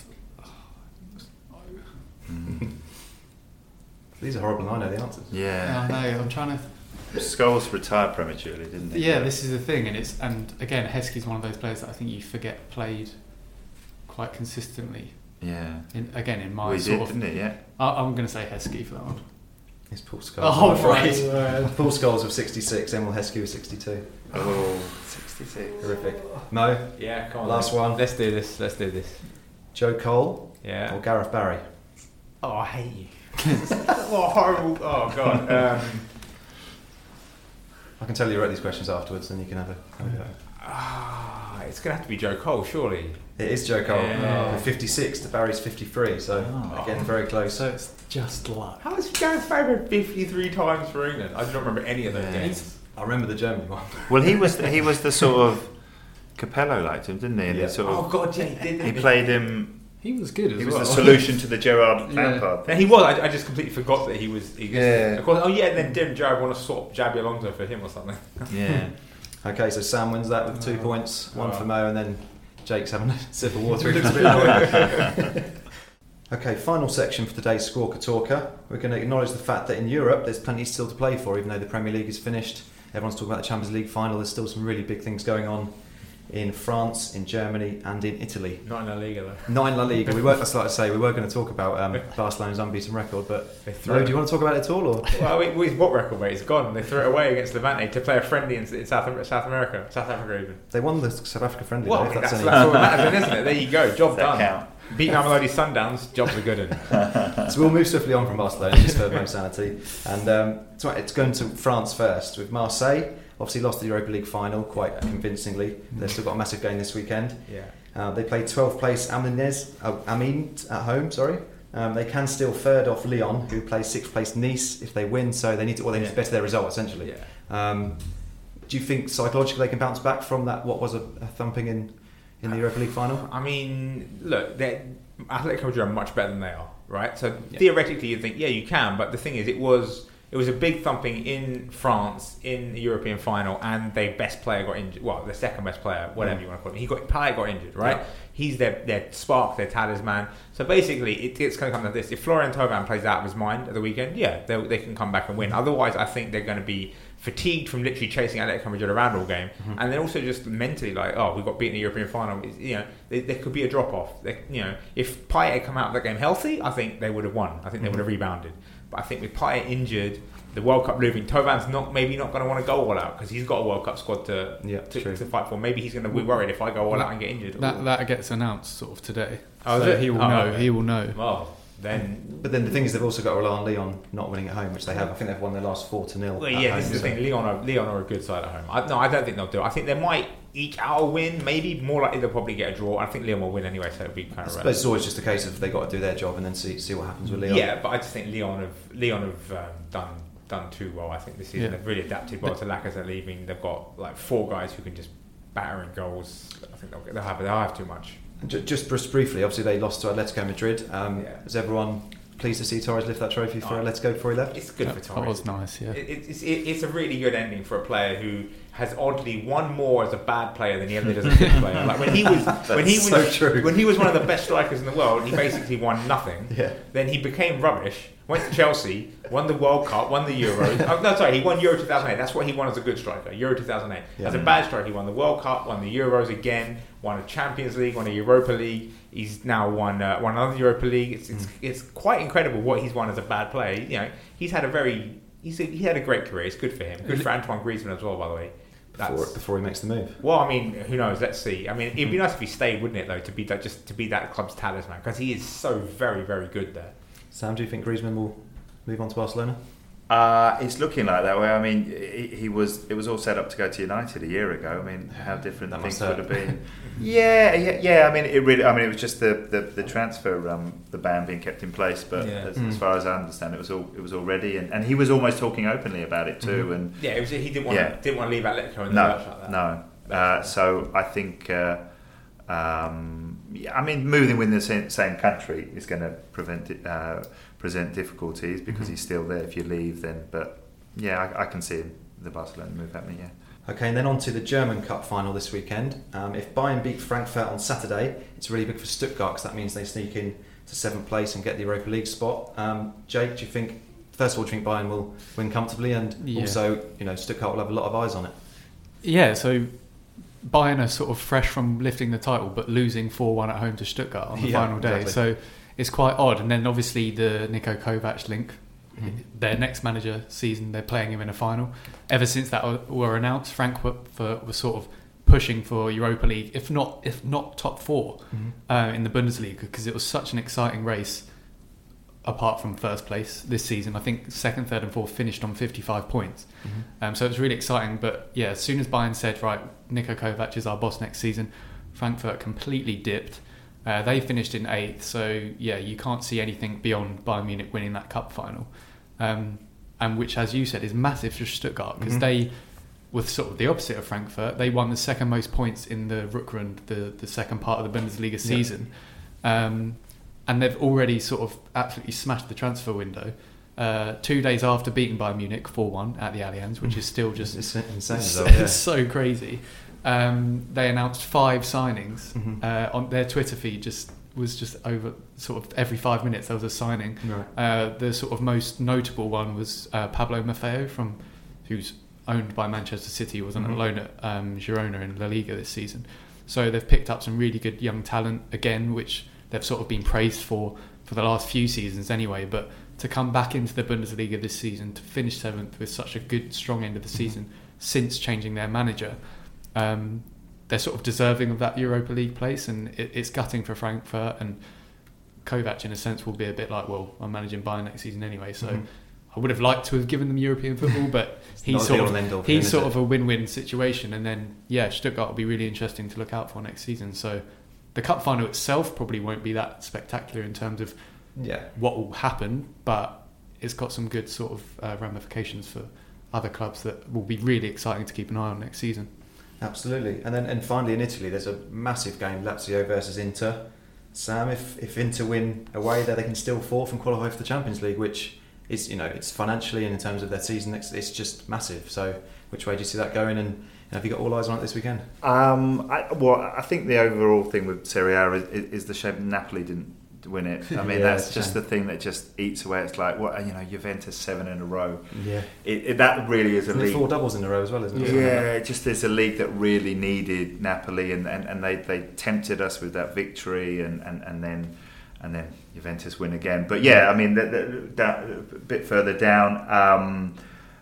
Mm. These are horrible. and I know the answers. Yeah. I know. I'm trying to. Scholes retired prematurely, didn't he? Yeah, this is the thing, and it's and again, Heskey's one of those players that I think you forget played quite consistently. Yeah. In, again, in my Well, he sort did, of, didn't it? Yeah. I, I'm going to say Heskey for that one. It's Paul Scholes. Oh, I'm afraid. right. Paul Scholes with sixty-six, Emil Heskey with sixty-two. Oh, sixty-six. Horrific. Mo, Yeah, come on. Last then. one. Let's do this. Let's do this. Joe Cole Yeah. or Gareth Barry? Oh, I hate you. What horrible. Oh god. Um, I can tell you wrote these questions afterwards, and you can have a. Have a go. ah, it's gonna have to be Joe Cole, surely. It is Joe Cole Yeah. with fifty-six to Barry's fifty-three, so Oh. again very close. So it's just luck. How has Gareth Barry had fifty-three times for England? I don't remember any of those Yeah. games. I remember the Germany one. Well, he was he was the sort of Capello liked him, didn't he? And Yeah. he sort Oh of god, yeah, he did. he didn't played him. He was good as He was well. the solution to the Gerard Yeah. Lampard. And he was. I, I just completely forgot that he was. He Yeah. Of course. Oh yeah. And then didn't Jared want to swap Jabi Alonso for him or something? Yeah. Okay, so Sam wins that with two Oh. points, one Oh. for Mo, and then Jake's having a sip of water. He looks a bit annoyed. Okay, final section for today's Squawka Talker. We're going to acknowledge the fact that in Europe there's plenty still to play for, even though the Premier League is finished. everyone's talking about the Champions League final. There's still some really big things going on in France, in Germany, and in Italy. Not in La Liga though. Not in La Liga. We were, that's like I say, we were going to talk about um, Barcelona's unbeaten record, but no, do you want to talk about it at all? Or? Well, we, we, what record, mate? It's gone. They threw it away against Levante to play a friendly in, in South, South America, South Africa even. They won the South Africa friendly. Well, though, if that's, that's, that's all that matters, isn't it? There you go. Job That done. count. Beat Mamelodi Sundowns. Jobs are good. In. So we'll move swiftly on from Barcelona, just for Mo sanity. And um, so it's going to France first with Marseille. Obviously lost the Europa League final quite convincingly. They've still got a massive game this weekend. Yeah. Uh, they play twelfth place Amiens, uh, Amiens at home. Sorry. Um, they can still third off Lyon, who play sixth place Nice if they win. So they need to, well, they need to better their result essentially. Yeah. Um, do you think psychologically they can bounce back from that? What was a, a thumping in, in the Europa League final? I mean, look, Atletico Madrid are much better than they are, right? So Yeah. theoretically, you think, yeah, you can. But the thing is, it was it was a big thumping in France in the European final, and their best player got injured. Well, their second best player, whatever Mm. you want to call him, he got Payet got injured, right? Yeah. He's their their spark, their talisman. So basically, it, it's going to come down to this: if Florian Thauvin plays out of his mind at the weekend, yeah, they they can come back and win. Otherwise, I think they're going to be fatigued from literally chasing Atletico Madrid around all game, Mm-hmm. and then also just mentally like, oh, we got beaten in the European final. It's, you know, there, there could be a drop off. They, you know, if Payet had come out of that game healthy, I think they would have won. I think they would have rebounded. But I think with Payet injured, the World Cup looming, Tauvin's not maybe not going to want to go all out because he's got a World Cup squad to Yeah, to, true. to fight for. Maybe he's going to be worried if I go all out and get injured. That that gets announced sort of today. Oh, is so it? he will Oh, know. okay. He will know. Well, then. But then the thing is, they've also got to rely on Lyon not winning at home, which they have. I think they've won their last four to nil. Well, at yeah, home, this is the so- thing. Lyon are, Lyon are a good side at home. I, no, I don't think they'll do it. I think they might eke out a win, maybe. More likely they'll probably get a draw. I think Lyon will win anyway, so it'll be kind I of suppose it's always just a case of they got to do their job and then see see what happens with Lyon. Yeah, but I just think Lyon have Lyon have um, done done too well. I think this season Yeah. they've really adapted well to Lacazette leaving. They've got like four guys who can just batter in goals. I think they'll, get, they'll have they'll have too much. And ju- just br- briefly, obviously they lost to Atletico Madrid. Um, Yeah. Is everyone pleased to see Torres lift that trophy for Oh. Atletico before he left? It's good That, for that Torres. was nice. Yeah. It, it's, it, it's a really good ending for a player who has oddly won more as a bad player than he ever did as a good player. Like when he was when he was so true. when he was one of the best strikers in the world, he basically won nothing. Yeah. Then he became rubbish. Went to Chelsea, won the World Cup, won the Euros. oh, no, sorry, he won Euro two thousand eight. That's what he won as a good striker. Euro two thousand eight. Yeah. As a bad striker, he won the World Cup, won the Euros again, won a Champions League, won a Europa League. He's now won uh, won another Europa League. It's it's, Mm. it's quite incredible what he's won as a bad player. You know, he's had a very he's a, he had a great career. It's good for him. Good for Antoine Griezmann as well, by the way. Before, That's, before he makes the move. well, I mean, who knows? Let's see. I mean, it'd be nice if he stayed, wouldn't it? Though, to be that just to be that club's talisman because he is so very very good there. Sam, do you think Griezmann will move on to Barcelona? Uh, it's looking like that way. I mean, he, he was. It was all set up to go to United a year ago. I mean, how different That things must would hurt. have been. yeah, yeah, yeah. I mean, it really. I mean, it was just the the, the transfer, um, the ban being kept in place. But Yeah. as, Mm. as far as I understand, it was all it was all ready, and, and he was almost talking openly about it too. Mhm. And Yeah, it was, he didn't want Yeah. didn't want to leave Atletico in the no, lurch like that. no. Uh, so I think. Uh, um, yeah, I mean, moving within the same, same country is going to prevent it, uh, present difficulties because Mhm. he's still there. If you leave, then. But yeah, I, I can see the Barcelona move happening. Yeah. Okay, and then on to the German Cup final this weekend. Um, if Bayern beat Frankfurt on Saturday, it's really big for Stuttgart because that means they sneak in to seventh place and get the Europa League spot. Um, Jake, do you think, first of all, do you think Bayern will win comfortably, and Yeah. also, you know, Stuttgart will have a lot of eyes on it? Yeah, so Bayern are sort of fresh from lifting the title, but losing four one at home to Stuttgart on the Yeah, final day. exactly. So it's quite odd. And then obviously the Niko Kovac link. Mhm. Their next manager season, they're playing him in a final. Ever since that w- were announced, Frankfurt for, was sort of pushing for Europa League, if not if not top four uh, in the Bundesliga, because it was such an exciting race. Apart from first place this season, I think second, third, and fourth finished on fifty-five points. Mhm. Um, so it was really exciting. But yeah, as soon as Bayern said, right, Niko Kovac is our boss next season, Frankfurt completely dipped. Uh, they finished in eighth. So yeah, you can't see anything beyond Bayern Munich winning that cup final. Um, and which, as you said, is massive for Stuttgart because Mhm. they were sort of the opposite of Frankfurt. They won the second most points in the Rückrunde, the, the second part of the Bundesliga season. Um, and they've already sort of absolutely smashed the transfer window. Uh, two days after beating Bayern Munich four one at the Allianz, which is still just It's insane. it's, Though, yeah. it's so crazy. Um, they announced five signings Mhm. uh, on their Twitter feed. Just was just over sort of every five minutes there was a signing. Right. Uh, the sort of most notable one was uh, Pablo Maffeo from, who's owned by Manchester City, wasn't Mhm. on loan at um, Girona in La Liga this season. So they've picked up some really good young talent again, which they've sort of been praised for for the last few seasons anyway. But to come back into the Bundesliga this season, to finish seventh with such a good, strong end of the season since changing their manager, um, they're sort of deserving of that Europa League place, and it, it's gutting for Frankfurt. And Kovac, in a sense, will be a bit like, well, I'm managing Bayern next season anyway, so Mhm. I would have liked to have given them European football, but he's not a sort be all of and end all for he's him, sort is of it? a win-win situation. And then yeah, Stuttgart will be really interesting to look out for next season. So the cup final itself probably won't be that spectacular in terms of Yeah. what will happen, but it's got some good sort of uh, ramifications for other clubs that will be really exciting to keep an eye on next season. Absolutely. And then and finally in Italy, there's a massive game, Lazio versus Inter. Sam, if, if Inter win away there, they can still fourth and qualify for the Champions League, which is, you know, it's financially and in terms of their season, it's, it's just massive. So which way do you see that going, and, and have you got all eyes on it this weekend? Um, I, well, I think the overall thing with Serie A is, is the shame Napoli didn't win it. I mean, Yeah, that's it's a just shame. the thing that just eats away. It's like, what, you know, Juventus seven in a row. Yeah. It, it, that really is a Isn't it league. four doubles in a row as well, isn't it? Yeah, it just is a league that really needed Napoli, and, and, and they, they tempted us with that victory, and, and, and then and then Juventus win again. But yeah, I mean, the, the, down, a bit further down, um,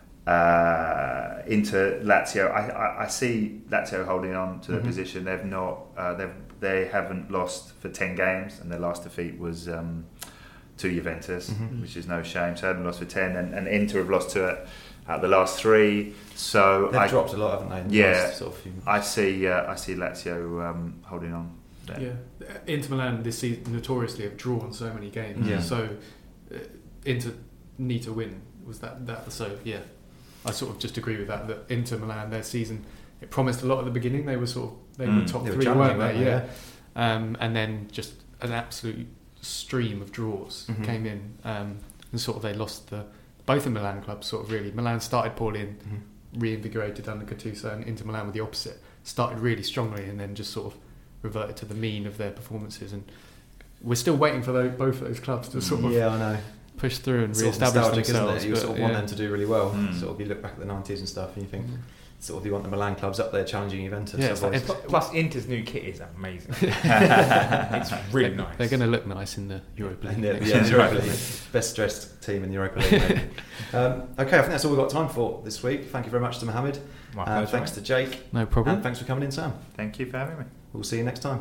uh, into Lazio, I, I, I see Lazio holding on to their Mhm. position. They've not, uh, they've they haven't lost for ten games, and their last defeat was um, to Juventus, Mhm. which is no shame. So they haven't lost for ten, and, and Inter have lost to it at the last three. So They've I, dropped a lot, haven't they? in the Yeah. last sort of few- I see, uh, I see Lazio um, holding on. There. Yeah, Inter Milan this season notoriously have drawn so many games, Yeah. so uh, Inter need to win. Was that that? So yeah, I sort of just agree with that. That Inter Milan, their season, it promised a lot at the beginning. They were sort of they were Mm. top They were three, challenging, weren't they? weren't they? Yeah, um, and then just an absolute stream of draws Mhm. came in, um, and sort of they lost the both the Milan clubs. Sort of really, Milan started poorly and Mhm. reinvigorated under Gattuso, and Inter Milan were the opposite. Started really strongly and then just sort of reverted to the mean of their performances. And we're still waiting for those, both of those clubs to sort of Yeah, I know. push through and It's sort of re-establish nostalgic, isn't themselves. it? You but, sort of yeah. want them to do really well. Mm. Sort of you look back at the nineties and stuff, and you think, Mm. sort of you want the Milan clubs up there challenging Juventus. Yeah, it's like- otherwise- if- Plus, Inter's new kit is amazing. It's really They're- nice. They're going to look nice in the Europa League. Yeah, next yeah, year. Europa League. Best dressed team in the Europa League. maybe. um, okay, I think that's all we've got time for this week. Thank you very much to Mohammed. My Uh, pleasure, thanks mate. to Jake. No problem. And thanks for coming in, Sam. Thank you for having me. We'll see you next time.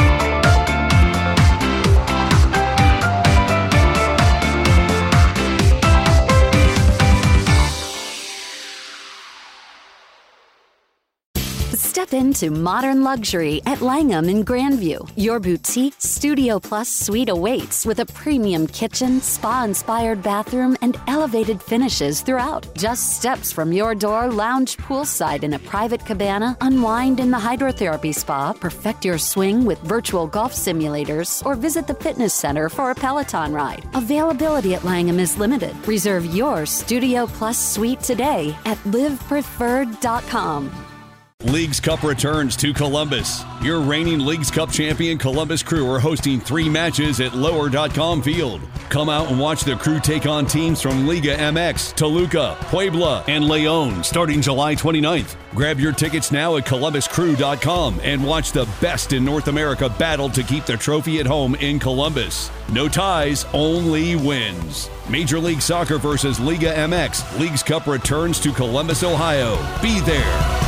Step into modern luxury at Langham in Grandview. Your boutique Studio Plus suite awaits with a premium kitchen, spa-inspired bathroom, and elevated finishes throughout. Just steps from your door, lounge poolside in a private cabana, unwind in the hydrotherapy spa, perfect your swing with virtual golf simulators, or visit the fitness center for a Peloton ride. Availability at Langham is limited. Reserve your Studio Plus suite today at live preferred dot com. Leagues Cup returns to Columbus. Your reigning Leagues Cup champion Columbus Crew are hosting three matches at lower dot com Field. Come out and watch the Crew take on teams from Liga M X, Toluca, Puebla, and Leon starting July twenty-ninth. Grab your tickets now at columbus crew dot com and watch the best in North America battle to keep the trophy at home in Columbus. No ties, only wins. Major League Soccer versus Liga M X. Leagues Cup returns to Columbus, Ohio. Be there.